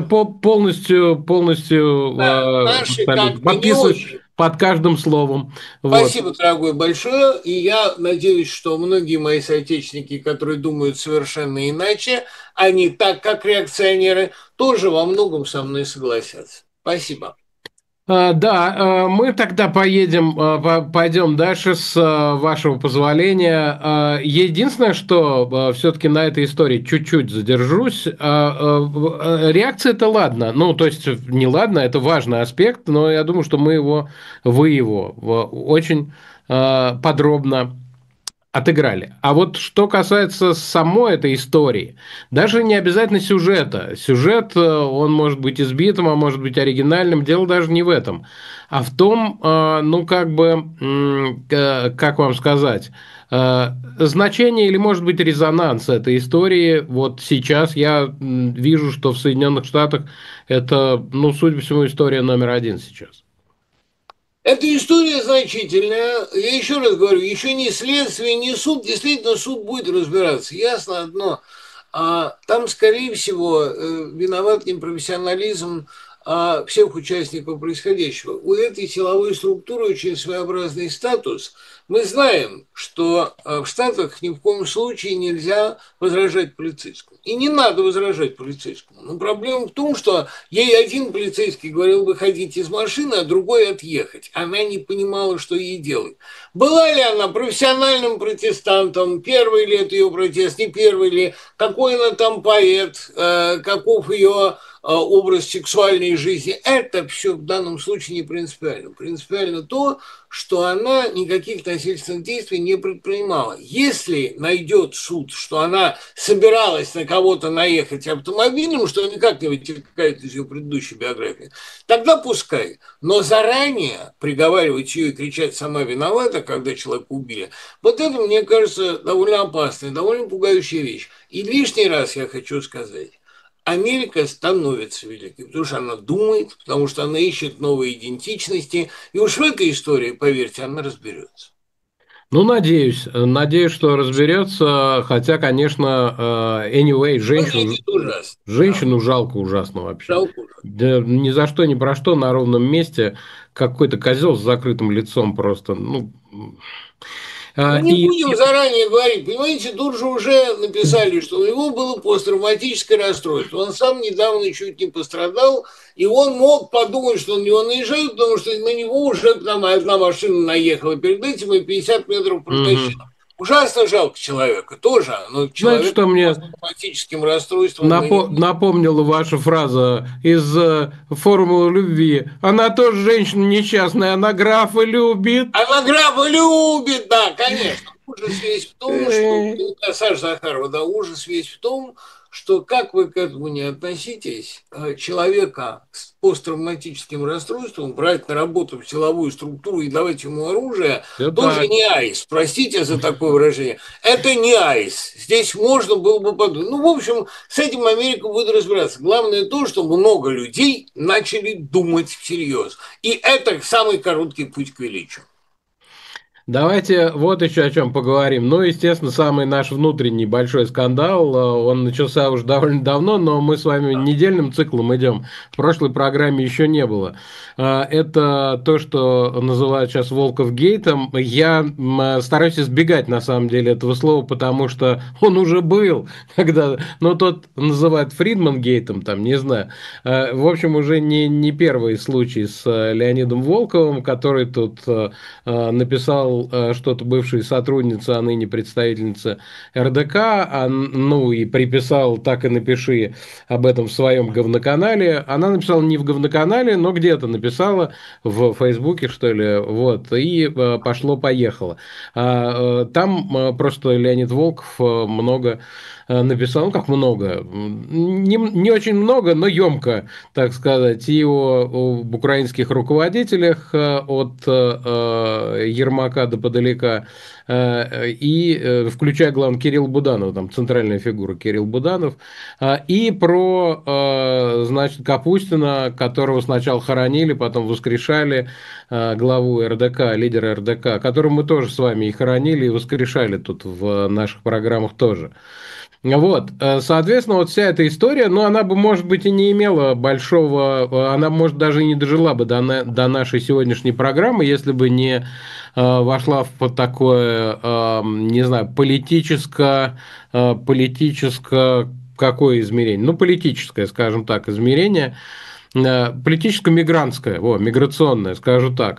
полностью да, наши как абсолютно бы не подписываюсь очень. под каждым словом. Вот. Спасибо, дорогой, большое. И я надеюсь, что многие мои соотечественники, которые думают совершенно иначе, они так, как реакционеры, тоже во многом со мной согласятся. Спасибо. Да, мы тогда пойдем дальше с вашего позволения. Единственное, что все-таки на этой истории чуть-чуть задержусь. Реакция-то ладно. Ну, то есть, не ладно, это важный аспект, но я думаю, что вы его очень подробно отыграли. А вот что касается самой этой истории, даже не обязательно сюжета. Сюжет, он может быть избитым, а может быть оригинальным. Дело даже не в этом, а в том, ну, как бы, как вам сказать, значение или, может быть, резонанс этой истории. Вот сейчас я вижу, что в Соединенных Штатах это, ну, судя по всему, история номер один сейчас. Эта история значительная. Я еще раз говорю, еще не следствие, не суд. Действительно, суд будет разбираться. Ясно одно. Там, скорее всего, виноват непрофессионализм всех участников происходящего. У этой силовой структуры очень своеобразный статус. Мы знаем, что в Штатах ни в коем случае нельзя возражать полицейскому. И не надо возражать полицейскому. Но проблема в том, что ей один полицейский говорил выходить из машины, а другой отъехать. Она не понимала, что ей делать. Была ли она профессиональным протестантом, первый ли это ее протест, не первый ли, какой она там поэт, каков ее образ сексуальной жизни, это все в данном случае не принципиально. Принципиально то, что она никаких насильственных действий не предпринимала. Если найдет суд, что она собиралась на кого-то наехать автомобилем, что никак не вытекает из ее предыдущей биографии, тогда пускай. Но заранее приговаривать ее и кричать «сама виновата», когда человека убили, вот это, мне кажется, довольно опасная, довольно пугающая вещь. И лишний раз я хочу сказать, Америка становится великой, потому что она думает, потому что она ищет новые идентичности, и уж в этой истории, поверьте, она разберется. Ну, надеюсь, что разберется, хотя, конечно, anyway, Выглядит ужасно. Да. женщину жалко ужасно вообще. Жалко ужасно. Да, ни за что, ни про что на ровном месте какой-то козел с закрытым лицом просто, ну, Ну, не и будем заранее говорить. Понимаете, тут же уже написали, что у него было посттравматическое расстройство. Он сам недавно чуть не пострадал, и он мог подумать, что на него наезжают, потому что на него уже там одна машина наехала перед этим и 50 метров протащила. Ужасно жалко человека, тоже, но знаете, человек что с мне посттравматическим расстройством на него. напомнила ваша фраза из «Формулы любви»? Она тоже женщина несчастная, она графа любит. Она графа любит, да, конечно. Ужас весь в том, что... Саша Захарова, да, ужас весь в том, что, как вы к этому не относитесь, человека с посттравматическим расстройством брать на работу в силовую структуру и давать ему оружие, Все тоже так. не айс. Простите за такое выражение. Это не айс. Здесь можно было бы подумать. Ну, в общем, с этим Америка будет разбираться. Главное то, что много людей начали думать всерьез. И это самый короткий путь к величию. Давайте вот еще о чем поговорим. Ну, естественно, самый наш внутренний большой скандал, он начался уже довольно давно, но мы с вами недельным циклом идем. В прошлой программе еще не было. Это то, что называют сейчас Волков гейтом. Я стараюсь избегать, на самом деле, этого слова, потому что он уже был, когда, ну, тот называют Фридман гейтом, там, не знаю. В общем, уже не первый случай с Леонидом Волковым, который тут написал что-то бывшей сотруднице, а ныне представительница РДК, ну и приписал «так и напиши» об этом в своем говноканале. Она написала не в говноканале, но где-то написала в Фейсбуке, что ли, вот, и пошло-поехало. Там просто Леонид Волков много написал, ну как много, не очень много, но емко, так сказать, и об украинских руководителях от Ермака до Подоляка, и включая, главное, Кирилла Буданова, там центральная фигура Кирилл Буданов, и про, значит, Капустина, которого сначала хоронили, потом воскрешали, главу РДК, лидера РДК, которого мы тоже с вами и хоронили, и воскрешали тут в наших программах тоже. Вот, соответственно, вот вся эта история, ну, она бы, может быть, и не имела большого, она, может, даже и не дожила бы до нашей сегодняшней программы, если бы не вошла в такое, не знаю, политическое, какое измерение? Ну, политическое, скажем так, измерение. политическо-мигрантское, миграционное, скажу так,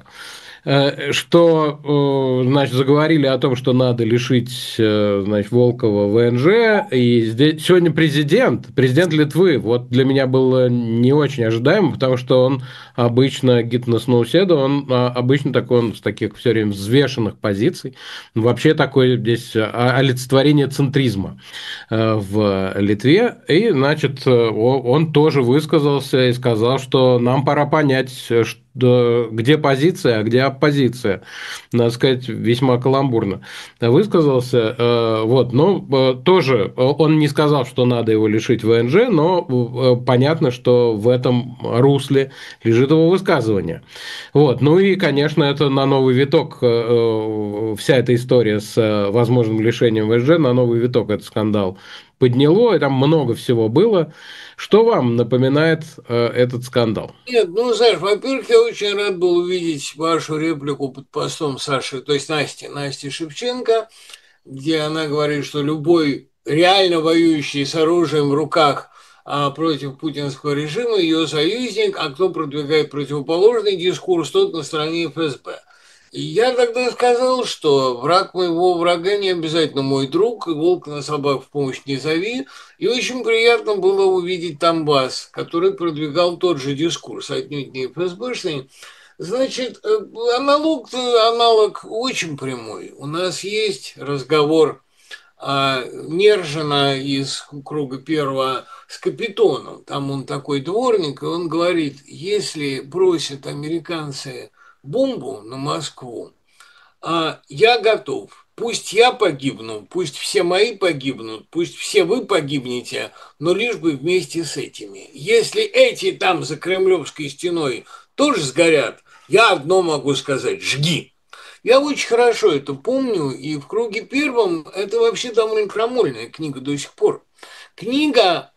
что, значит, заговорили о том, что надо лишить, значит, Волкова ВНЖ, и здесь сегодня президент Литвы, вот для меня было не очень ожидаемо, потому что он обычно, Гитнес Науседа, он обычно такой, он с таких все время взвешенных позиций, вообще такое здесь олицетворение центризма в Литве, и, значит, он тоже высказался и сказал, что нам пора понять, где позиция, а где оппозиция. Надо сказать, весьма каламбурно высказался. Вот, но тоже он не сказал, что надо его лишить ВНЖ, но понятно, что в этом русле лежит его высказывание. Вот, ну и, конечно, это на новый виток, вся эта история с возможным лишением ВНЖ на новый виток этот скандал подняло, и там много всего было. Что вам напоминает этот скандал? Нет, ну, Саш, во-первых, я очень рад был увидеть вашу реплику под постом Саши, то есть Насти Шевченко, где она говорит, что любой реально воюющий с оружием в руках против путинского режима ее союзник, а кто продвигает противоположный дискурс, тот на стороне ФСБ. И я тогда сказал, что враг моего врага не обязательно мой друг, и волк на собак в помощь не зови. И очень приятно было увидеть Тамбас, который продвигал тот же дискурс, отнюдь не ФСБшный. Значит, аналог очень прямой. У нас есть разговор Нержина из круга первого с Капитоном. Там он такой дворник, и он говорит, если бросят американцы бомбу на Москву, я готов. Пусть я погибну, пусть все мои погибнут, пусть все вы погибнете, но лишь бы вместе с этими. Если эти там за Кремлевской стеной тоже сгорят, я одно могу сказать – жги. Я очень хорошо это помню, и в круге первом это вообще довольно крамольная книга до сих пор. Книга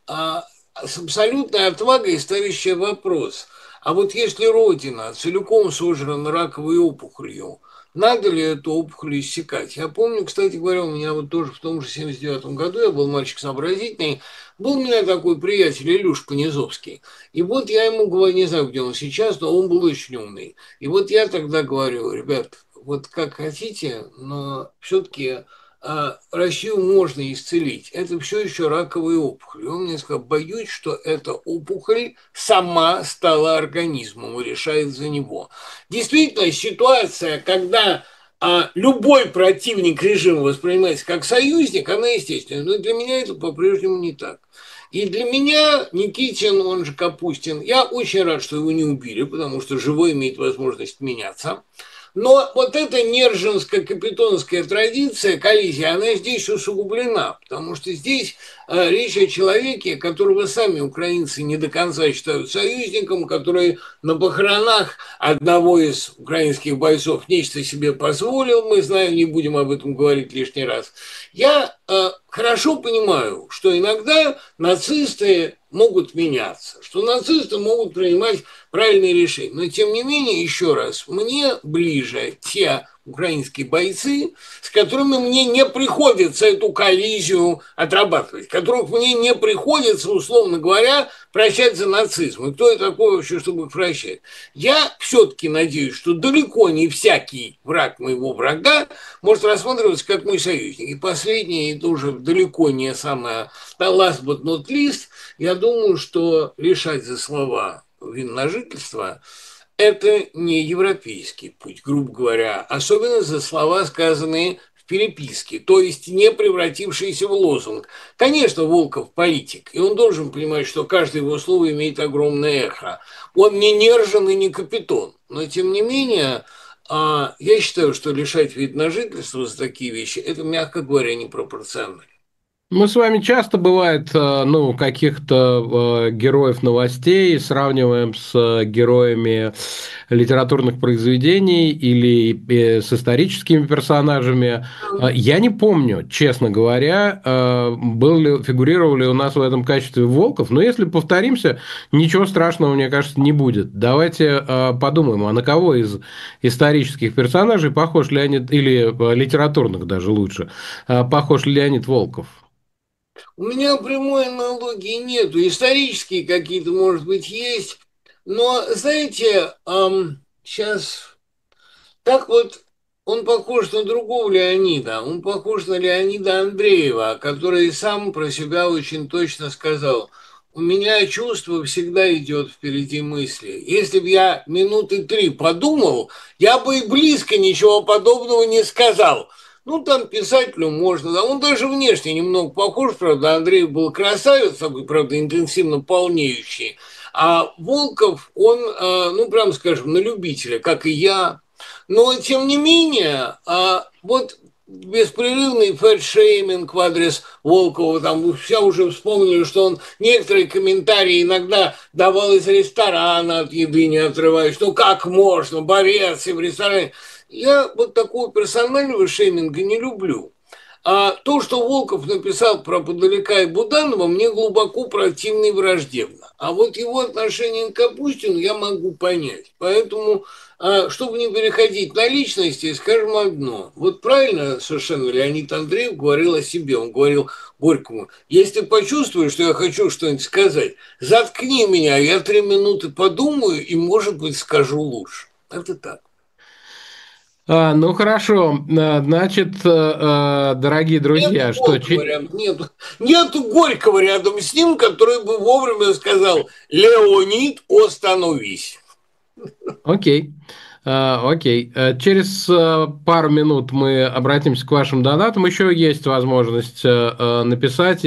с абсолютной отвагой ставящая вопрос, а вот если Родина целиком сожрана раковой опухолью, надо ли эту опухоль иссекать? Я помню, кстати говоря, у меня вот тоже в том же 79-м году, я был мальчик сообразительный, был у меня такой приятель Илюш Понизовский. И вот я ему говорю, не знаю, где он сейчас, но он был очень умный. И вот я тогда говорю, ребят, вот как хотите, но все-таки Россию можно исцелить. Это все еще раковые опухоли. Он мне сказал, боюсь, что эта опухоль сама стала организмом и решает за него. Действительно, ситуация, когда любой противник режима воспринимается как союзник, она естественна. Но для меня это по-прежнему не так. И для меня Никитин, он же Капустин, я очень рад, что его не убили, потому что живой имеет возможность меняться. Но вот эта нержинская капитонская традиция, коллизия, она здесь усугублена, потому что здесь речь о человеке, которого сами украинцы не до конца считают союзником, который на похоронах одного из украинских бойцов нечто себе позволил, мы знаем, не будем об этом говорить лишний раз. Я хорошо понимаю, что иногда нацисты могут меняться, что нацисты могут принимать правильные решения. Но, тем не менее, еще раз, мне ближе те украинские бойцы, с которыми мне не приходится эту коллизию отрабатывать, которых мне не приходится, условно говоря, прощать за нацизм. И кто я такой вообще, чтобы их прощать? Я все-таки надеюсь, что далеко не всякий враг моего врага может рассматриваться как мой союзник. И последнее, это уже далеко не самое last but not least, я думаю, что решать за слова вин на жительство – это не европейский путь, грубо говоря, особенно за слова, сказанные в переписке, то есть не превратившиеся в лозунг. Конечно, Волков политик, и он должен понимать, что каждое его слово имеет огромное эхо. Он не Нержин и не Капитон, но тем не менее, я считаю, что лишать вид на жительство за такие вещи – это, мягко говоря, непропорционально. Мы с вами часто, бывает, ну, каких-то героев новостей сравниваем с героями литературных произведений или с историческими персонажами. Я не помню, честно говоря, фигурировал ли у нас в этом качестве Волков, но если повторимся, ничего страшного, мне кажется, не будет. Давайте подумаем, а на кого из исторических персонажей похож Леонид, или литературных даже лучше, похож Леонид Волков? У меня прямой аналогии нету. Исторические какие-то, может быть, есть. Но, знаете, сейчас так вот он похож на другого Леонида. Он похож на Леонида Андреева, который сам про себя очень точно сказал: у меня чувство всегда идет впереди мысли. Если бы я минуты 3 подумал, я бы и близко ничего подобного не сказал. Ну, там писателю можно, да, он даже внешне немного похож, правда, Андреев был красавец, такой, правда, интенсивно полнеющий, а Волков, он, ну, прям скажем, на любителя, как и я, но, тем не менее, вот беспрерывный фэтшейминг в адрес Волкова, там все уже вспомнили, что он некоторые комментарии иногда давал из ресторана от еды, не отрываясь, ну как можно, борец и в ресторане. Я вот такого персонального шейминга не люблю. А то, что Волков написал про Подоляка и Буданова, мне глубоко противно и враждебно. А вот его отношение к Капустину я могу понять. Поэтому, чтобы не переходить на личности, скажем одно. Вот правильно совершенно Леонид Андреев говорил о себе. Он говорил Горькому: если почувствуешь, что я хочу что-нибудь сказать, заткни меня, я 3 минуты подумаю и, может быть, скажу лучше. Это так. Ну хорошо, значит, дорогие друзья, Нету что Волкова рядом, нету Горького рядом с ним, который бы вовремя сказал: Леонид, остановись. окей. Окей. Через пару минут мы обратимся к вашим донатам. Еще есть возможность написать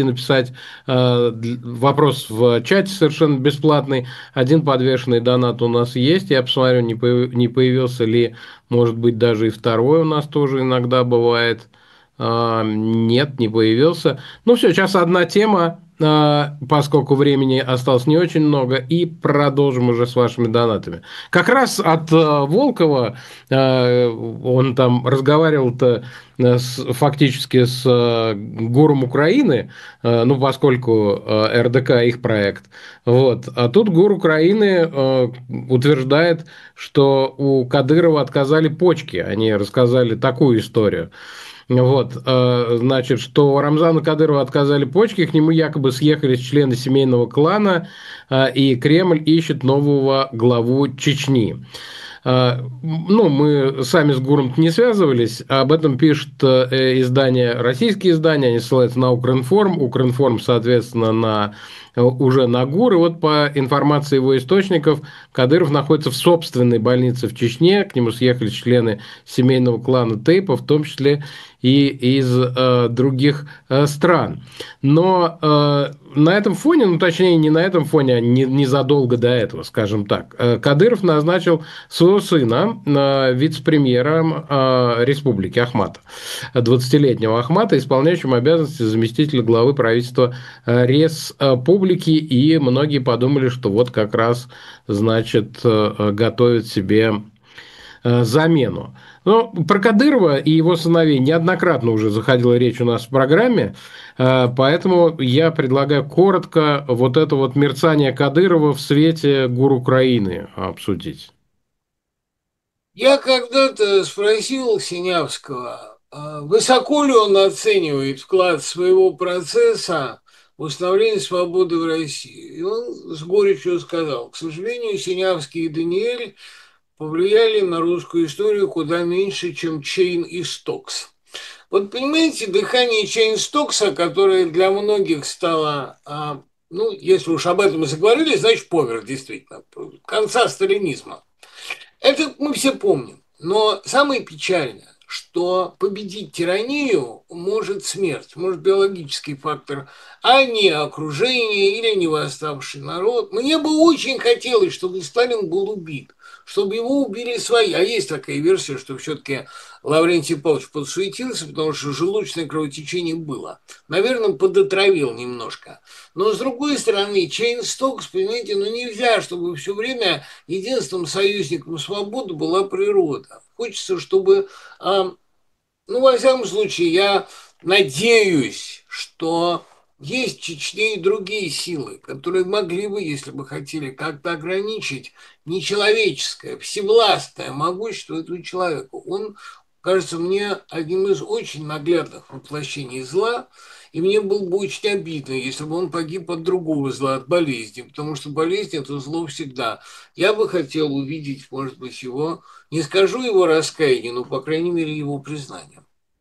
вопрос в чате совершенно бесплатный. Один подвешенный донат у нас есть. Я посмотрю, не появился ли, может быть, даже и второй у нас тоже иногда бывает. Нет, не появился. Ну все, сейчас одна тема, поскольку времени осталось не очень много, и продолжим уже с вашими донатами. Как раз от Волкова, он там разговаривал-то фактически с гуром Украины, ну, поскольку РДК их проект. Вот. А тут ГУР Украины утверждает, что у Кадырова отказали почки. Они рассказали такую историю. Вот, значит, что Рамзану Кадырову отказали почки, к нему якобы съехались члены семейного клана, и Кремль ищет нового главу Чечни. Ну, мы сами с Гуром не связывались, об этом пишет издание, российские издания, они ссылаются на Укринформ, Укринформ, соответственно, уже на ГУР, и вот по информации его источников, Кадыров находится в собственной больнице в Чечне, к нему съехали члены семейного клана Тейпа, в том числе и из других стран. Но на этом фоне, ну точнее не на этом фоне, а незадолго до этого, скажем так, Кадыров назначил своего сына вице-премьером республики Ахмата, 20-летнего Ахмата, исполняющим обязанности заместителя главы правительства республики, и многие подумали, что вот как раз, значит, готовят себе замену. Но про Кадырова и его сыновей неоднократно уже заходила речь у нас в программе, поэтому я предлагаю коротко вот это вот мерцание Кадырова в свете ГУР Украины обсудить. Я когда-то спросил Синявского, высоко ли он оценивает вклад своего процесса в установление свободы в России. И он с горечью сказал: к сожалению, Синявский и Даниэль повлияли на русскую историю куда меньше, чем Чейн и Стокс. Вот понимаете, дыхание Чейн Стокса, которое для многих стало, ну, если уж об этом и заговорили, значит, помер, действительно, конца сталинизма. Это мы все помним. Но самое печальное, что победить тиранию может смерть, может биологический фактор, а не окружение или не восставший народ. Мне бы очень хотелось, чтобы Сталин был убит, чтобы его убили свои. А есть такая версия, что все-таки Лаврентий Павлович подсуетился, потому что желудочное кровотечение было. Наверное, подотравил немножко. Но, с другой стороны, Чейн Стокс, понимаете, ну нельзя, чтобы все время единственным союзником свободы была природа. Хочется, чтобы, ну, во всяком случае, я надеюсь, что есть в Чечне и другие силы, которые могли бы, если бы хотели, как-то ограничить нечеловеческое, всевластное могущество этого человека. Он кажется мне одним из очень наглядных воплощений зла, и мне было бы очень обидно, если бы он погиб от другого зла, от болезни, потому что болезнь – это зло всегда. Я бы хотел увидеть, может быть, его, не скажу его раскаяние, но, по крайней мере, его признание.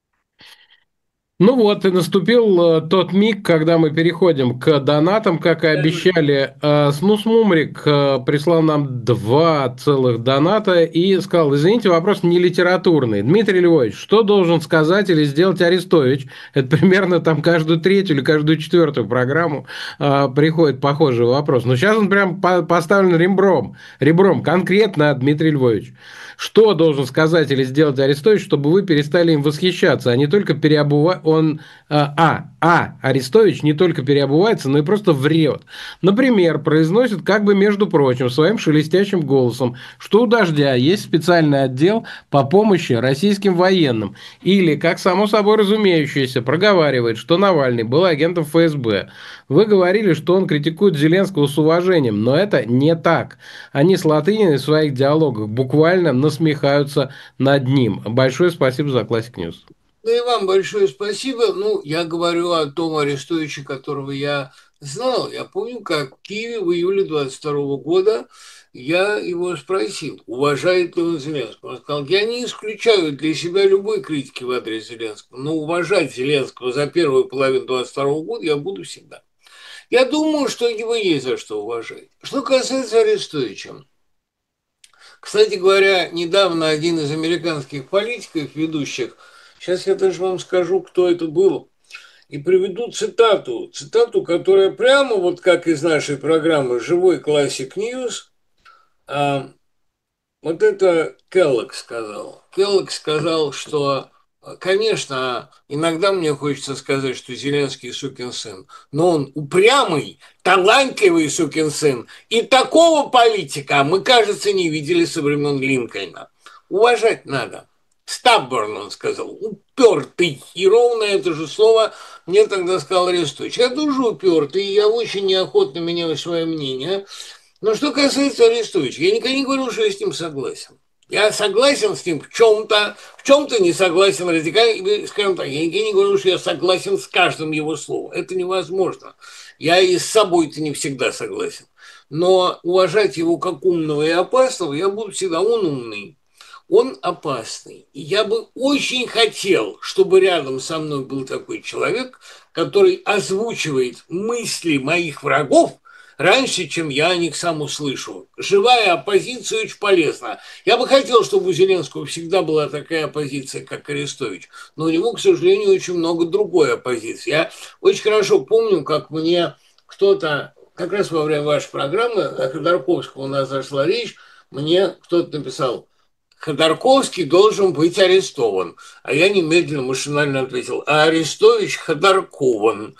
Ну вот, и наступил тот миг, когда мы переходим к донатам, как и обещали. Снус Мумрик прислал нам 2 целых доната и сказал: извините, вопрос не литературный. Дмитрий Львович, что должен сказать или сделать Арестович? Это примерно там каждую третью или каждую четвертую программу приходит похожий вопрос. Но сейчас он прям поставлен ребром, конкретно, Дмитрий Львович. Что должен сказать или сделать Арестович, чтобы вы перестали им восхищаться, а не только переобувать? Арестович не только переобувается, но и просто врет. Например, произносит как бы, между прочим, своим шелестящим голосом, что у «Дождя» есть специальный отдел по помощи российским военным. Или, как само собой разумеющееся, проговаривает, что Навальный был агентом ФСБ. Вы говорили, что он критикует Зеленского с уважением, но это не так. Они с латыней в своих диалогах буквально насмехаются над ним. Большое спасибо за Classic News. Ну и вам большое спасибо. Ну, я говорю о том Арестовиче, которого я знал. Я помню, как в Киеве в июле 22 года я его спросил, уважает ли он Зеленского. Он сказал: я не исключаю для себя любой критики в адрес Зеленского, но уважать Зеленского за первую половину 22 года я буду всегда. Я думаю, что его есть за что уважать. Что касается Арестовича. Кстати говоря, недавно один из американских политиков, ведущих, сейчас я даже вам скажу, кто это был, и приведу цитату, которая прямо вот как из нашей программы «Живой Classic News», вот это Келлог сказал. Келлог сказал, что, конечно, иногда мне хочется сказать, что Зеленский сукин сын, но он упрямый, талантливый сукин сын. И такого политика мы, кажется, не видели со времен Линкольна. Уважать надо. Stubborn, он сказал, упертый. И ровно это же слово мне тогда сказал Арестович. Я тоже упертый, и я очень неохотно меняю свое мнение. Но что касается Арестовича, я никогда не говорил, что я с ним согласен. Я согласен с ним в чем-то не согласен радикально. Скажем так, я никогда не говорю, что я согласен с каждым его словом. Это невозможно. Я и с собой-то не всегда согласен. Но уважать его как умного и опасного я буду всегда. Он умный, он опасный. И я бы очень хотел, чтобы рядом со мной был такой человек, который озвучивает мысли моих врагов раньше, чем я о них сам услышу. Живая оппозиция очень полезна. Я бы хотел, чтобы у Зеленского всегда была такая оппозиция, как Арестович, но у него, к сожалению, очень много другой оппозиции. Я очень хорошо помню, как мне кто-то, как раз во время вашей программы, о Ходорковском у нас зашла речь, мне кто-то написал: Ходорковский должен быть арестован. А я немедленно машинально ответил: а Арестович Ходоркован.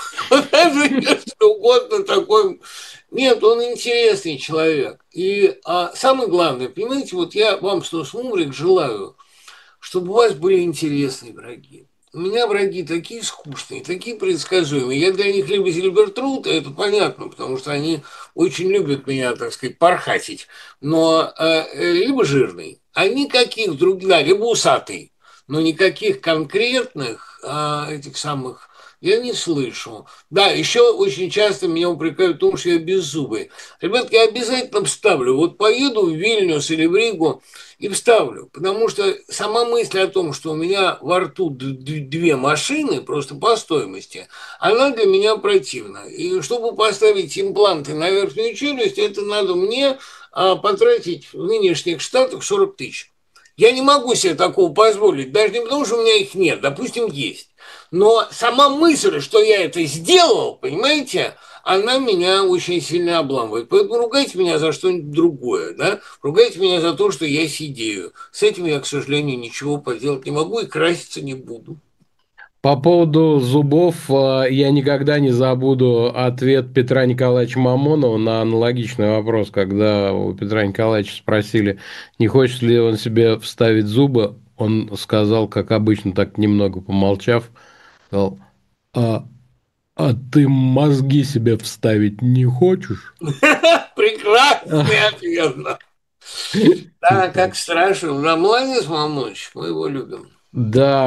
Даже что угодно такой. Нет, он интересный человек. И самое главное, понимаете, вот я вам, Снус Мумрик, желаю, чтобы у вас были интересные враги. У меня враги такие скучные, такие предсказуемые. Я для них либо Зильбертрут, это понятно, потому что они очень любят меня, так сказать, пархатить, но либо жирный, а никаких других, да, либо усатый, но никаких конкретных этих самых я не слышу. Да, еще очень часто меня упрекают в том, что я беззубый. Ребят, я обязательно вставлю. Вот поеду в Вильнюс или в Ригу и вставлю. Потому что сама мысль о том, что у меня во рту две машины, просто по стоимости, она для меня противна. И чтобы поставить импланты на верхнюю челюсть, это надо мне потратить в нынешних Штатах 40 тысяч. Я не могу себе такого позволить, даже не потому, что у меня их нет, допустим, есть. Но сама мысль, что я это сделал, понимаете, она меня очень сильно обламывает. Поэтому ругайте меня за что-нибудь другое, да? Ругайте меня за то, что я сидею. С этим я, к сожалению, ничего поделать не могу и краситься не буду. По поводу зубов, я никогда не забуду ответ Петра Николаевича Мамонова на аналогичный вопрос, когда у Петра Николаевича спросили, не хочет ли он себе вставить зубы. Он сказал, как обычно, так немного помолчав, сказал: а, а ты мозги себе вставить не хочешь? Прекрасный ответ. Да, как страшно. Да, молодец, Мамоныч, мы его любим. Да,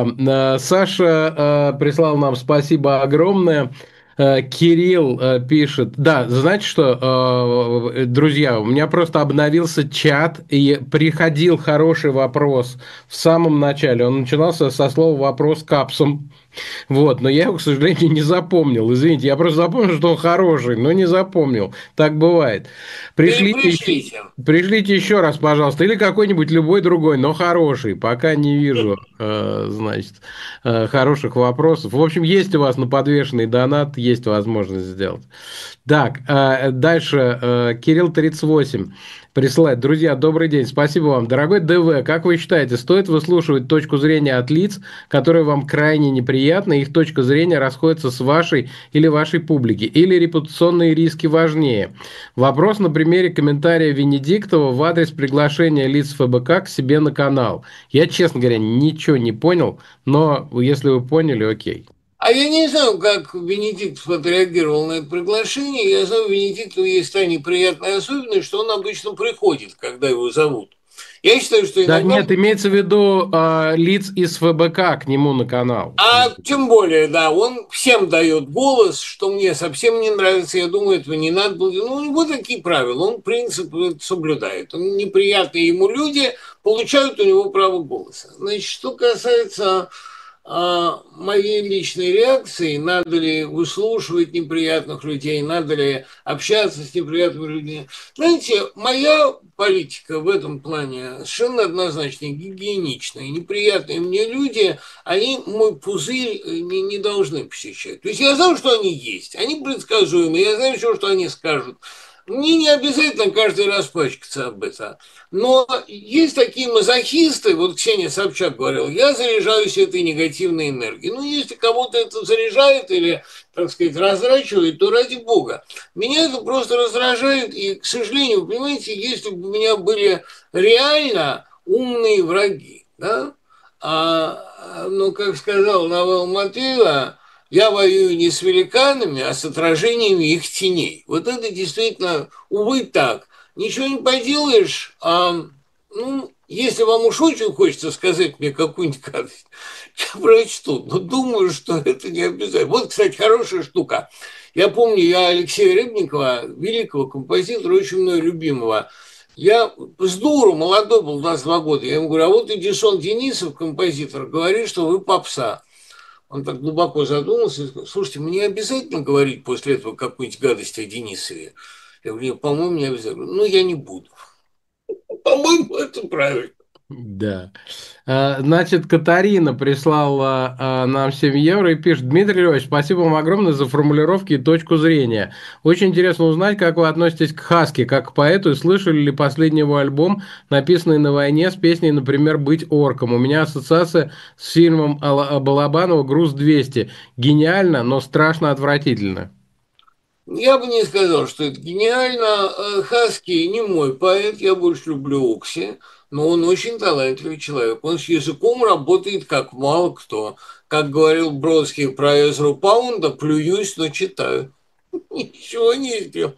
Саша прислал нам спасибо огромное. Кирилл пишет, да, знаете что, друзья, у меня просто обновился чат, и приходил хороший вопрос в самом начале. Он начинался со слова «вопрос капсом». Вот, но я его, к сожалению, не запомнил. Извините, я просто запомнил, что он хороший, но не запомнил. Так бывает. Перепришлите. Пришлите еще раз, пожалуйста, или какой-нибудь любой другой, но хороший. Пока не вижу, значит, хороших вопросов. В общем, есть у вас на подвешенный донат, есть возможность сделать. Так, дальше Кирилл 38 присылает. Друзья, добрый день, спасибо вам. Дорогой ДВ, как вы считаете, стоит выслушивать точку зрения от лиц, которые вам крайне неприятны, их точка зрения расходится с вашей или вашей публики, или репутационные риски важнее? Вопрос на примере комментария Венедиктова в адрес приглашения лиц ФБК к себе на канал. Я, честно говоря, ничего не понял, но если вы поняли, окей. А я не знаю, как Венедиктов отреагировал на это приглашение. Я знаю, у Венедиктова есть та неприятная особенность, что он обычно приходит, когда его зовут. Я считаю, что Да иногда... нет, имеется в виду лиц из ФБК к нему на канал. А тем более, да, он всем дает голос, что мне совсем не нравится. Я думаю, этого не надо было. Ну, у него такие правила, он принцип соблюдает. Он неприятные ему люди получают у него право голоса. Значит, что касается моей личной реакции, надо ли выслушивать неприятных людей, надо ли общаться с неприятными людьми. Знаете, моя политика в этом плане совершенно однозначно гигиеничная. Неприятные мне люди, они мой пузырь не должны посещать. То есть я знаю, что они есть, они предсказуемы, я знаю все, что они скажут. Мне не обязательно каждый раз пачкаться об этом. Но есть такие мазохисты, вот Ксения Собчак говорила, я заряжаюсь этой негативной энергией. Ну, если кого-то это заряжает или, так сказать, раздрачивает, то ради бога. Меня это просто раздражает, и, к сожалению, вы понимаете, если бы у меня были реально умные враги, да, ну, как сказал Навел Матвеева, я воюю не с великанами, а с отражениями их теней. Вот это действительно, увы, так. Ничего не поделаешь. Ну, если вам уж очень хочется сказать мне какую-нибудь гадость, я прочту. Но думаю, что это не обязательно. Вот, кстати, хорошая штука. Я помню, я Алексея Рыбникова, великого композитора, очень мной любимого, я с дуру, молодой был, 22 года, я ему говорю, а вот Эдисон Денисов, композитор, говорит, что вы попса. Он так глубоко задумался и сказал, слушайте, мне обязательно говорить после этого какую-нибудь гадость о Денисове? Я говорю, по-моему, не обязательно. Ну, я не буду. По-моему, это правильно. Да. Значит, Катарина прислала нам 7 евро и пишет: Дмитрий Львович, спасибо вам огромное за формулировки и точку зрения. Очень интересно узнать, как вы относитесь к Хаски, как к поэту, и слышали ли последний его альбом, написанный на войне, с песней, например, «Быть орком». У меня ассоциация с фильмом Балабанова «Груз-200». Гениально, но страшно отвратительно. Я бы не сказал, что это гениально. Хаски не мой поэт, я больше люблю Окси, но он очень талантливый человек. Он с языком работает как мало кто. Как говорил Бродский про Эзру Паунда, плююсь, но читаю. Ничего не сделал.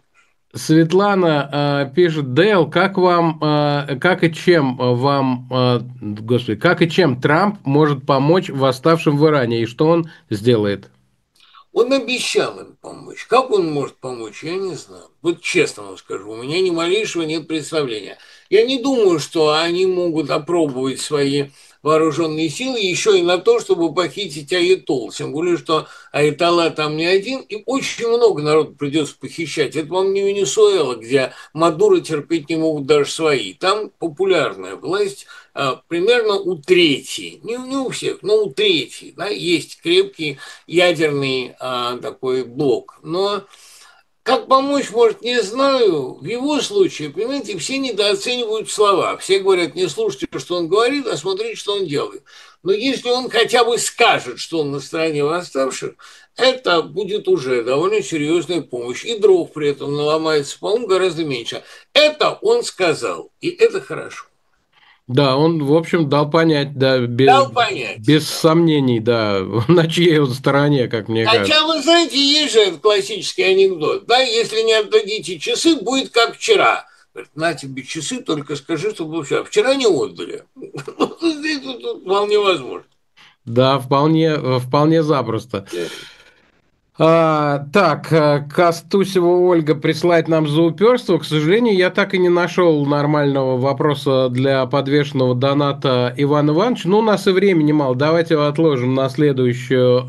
Светлана пишет: Дейл, как вам, как и чем вам, господи, как и чем Трамп может помочь восставшим в Иране, и что он сделает? Он обещал им помочь. Как он может помочь, я не знаю. Вот честно вам скажу, у меня ни малейшего нет представления. Я не думаю, что они могут опробовать свои вооруженные силы еще и на то, чтобы похитить Аятол. Тем более, что Аятолла там не один, и очень много народу придется похищать. Это вам не Венесуэла, где Мадуро терпеть не могут даже свои. Там популярная власть примерно у трети, не у всех, но у трети, да, есть крепкий ядерный такой блок. Но как помочь, может, не знаю. В его случае, понимаете, все недооценивают слова. Все говорят, не слушайте, что он говорит, а смотрите, что он делает. Но если он хотя бы скажет, что он на стороне восставших, это будет уже довольно серьезная помощь. И дров при этом наломается, по-моему, гораздо меньше. Это он сказал, и это хорошо. Да, он, в общем, дал понять, да, Дал понять. без сомнений, да, на чьей он стороне, как мне кажется. Хотя, вы знаете, есть же этот классический анекдот, да, если не отдадите часы, будет как вчера. Говорит, на тебе часы, только скажи, чтобы все. Вчера не отдали. Здесь тут вполне возможно. Да, вполне запросто. Так, Костусева Ольга присылает нам за упорство. К сожалению, я так и не нашел нормального вопроса для подвешенного доната Ивана Ивановича. Ну, у нас и времени мало. Давайте его отложим на следующую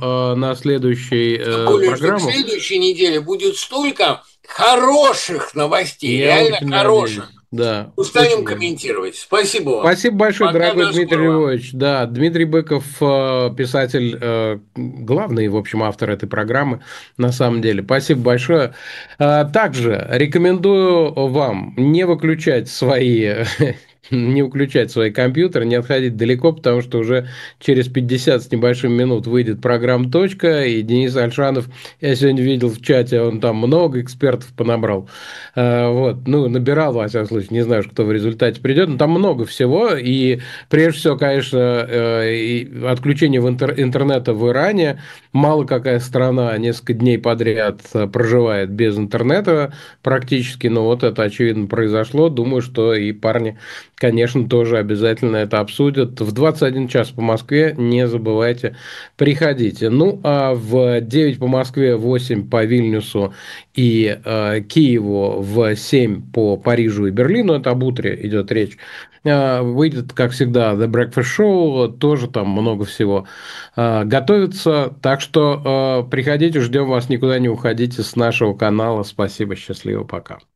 Что программу. к следующей неделе будет столько хороших новостей, Я реально очень хороших. надеюсь. Да. Устанем комментировать. Спасибо вам. Спасибо большое, Пока, дорогой до Дмитрий скорого. Львович. Да, Дмитрий Быков, писатель, главный, в общем, автор этой программы, на самом деле. Спасибо большое. Также рекомендую вам не выключать не выключать свои компьютеры, не отходить далеко, потому что уже через 50 с небольшим минут выйдет программа «Точка», и Денис Альшанов, я сегодня видел в чате, он там много экспертов понабрал. Вот, ну, набирал, во всяком случае, не знаю, кто в результате придет, но там много всего, и прежде всего, конечно, отключение интернета в Иране, мало какая страна несколько дней подряд проживает без интернета практически, но вот это, очевидно, произошло, думаю, что и парни, конечно, тоже обязательно это обсудят. В 21 час по Москве не забывайте, приходите. Ну, а в 9 по Москве, 8 по Вильнюсу и Киеву, в 7 по Парижу и Берлину, это об утре идет речь, выйдет, как всегда, The Breakfast Show, тоже там много всего готовится. Так что приходите, ждем вас, никуда не уходите с нашего канала. Спасибо, счастливо, пока.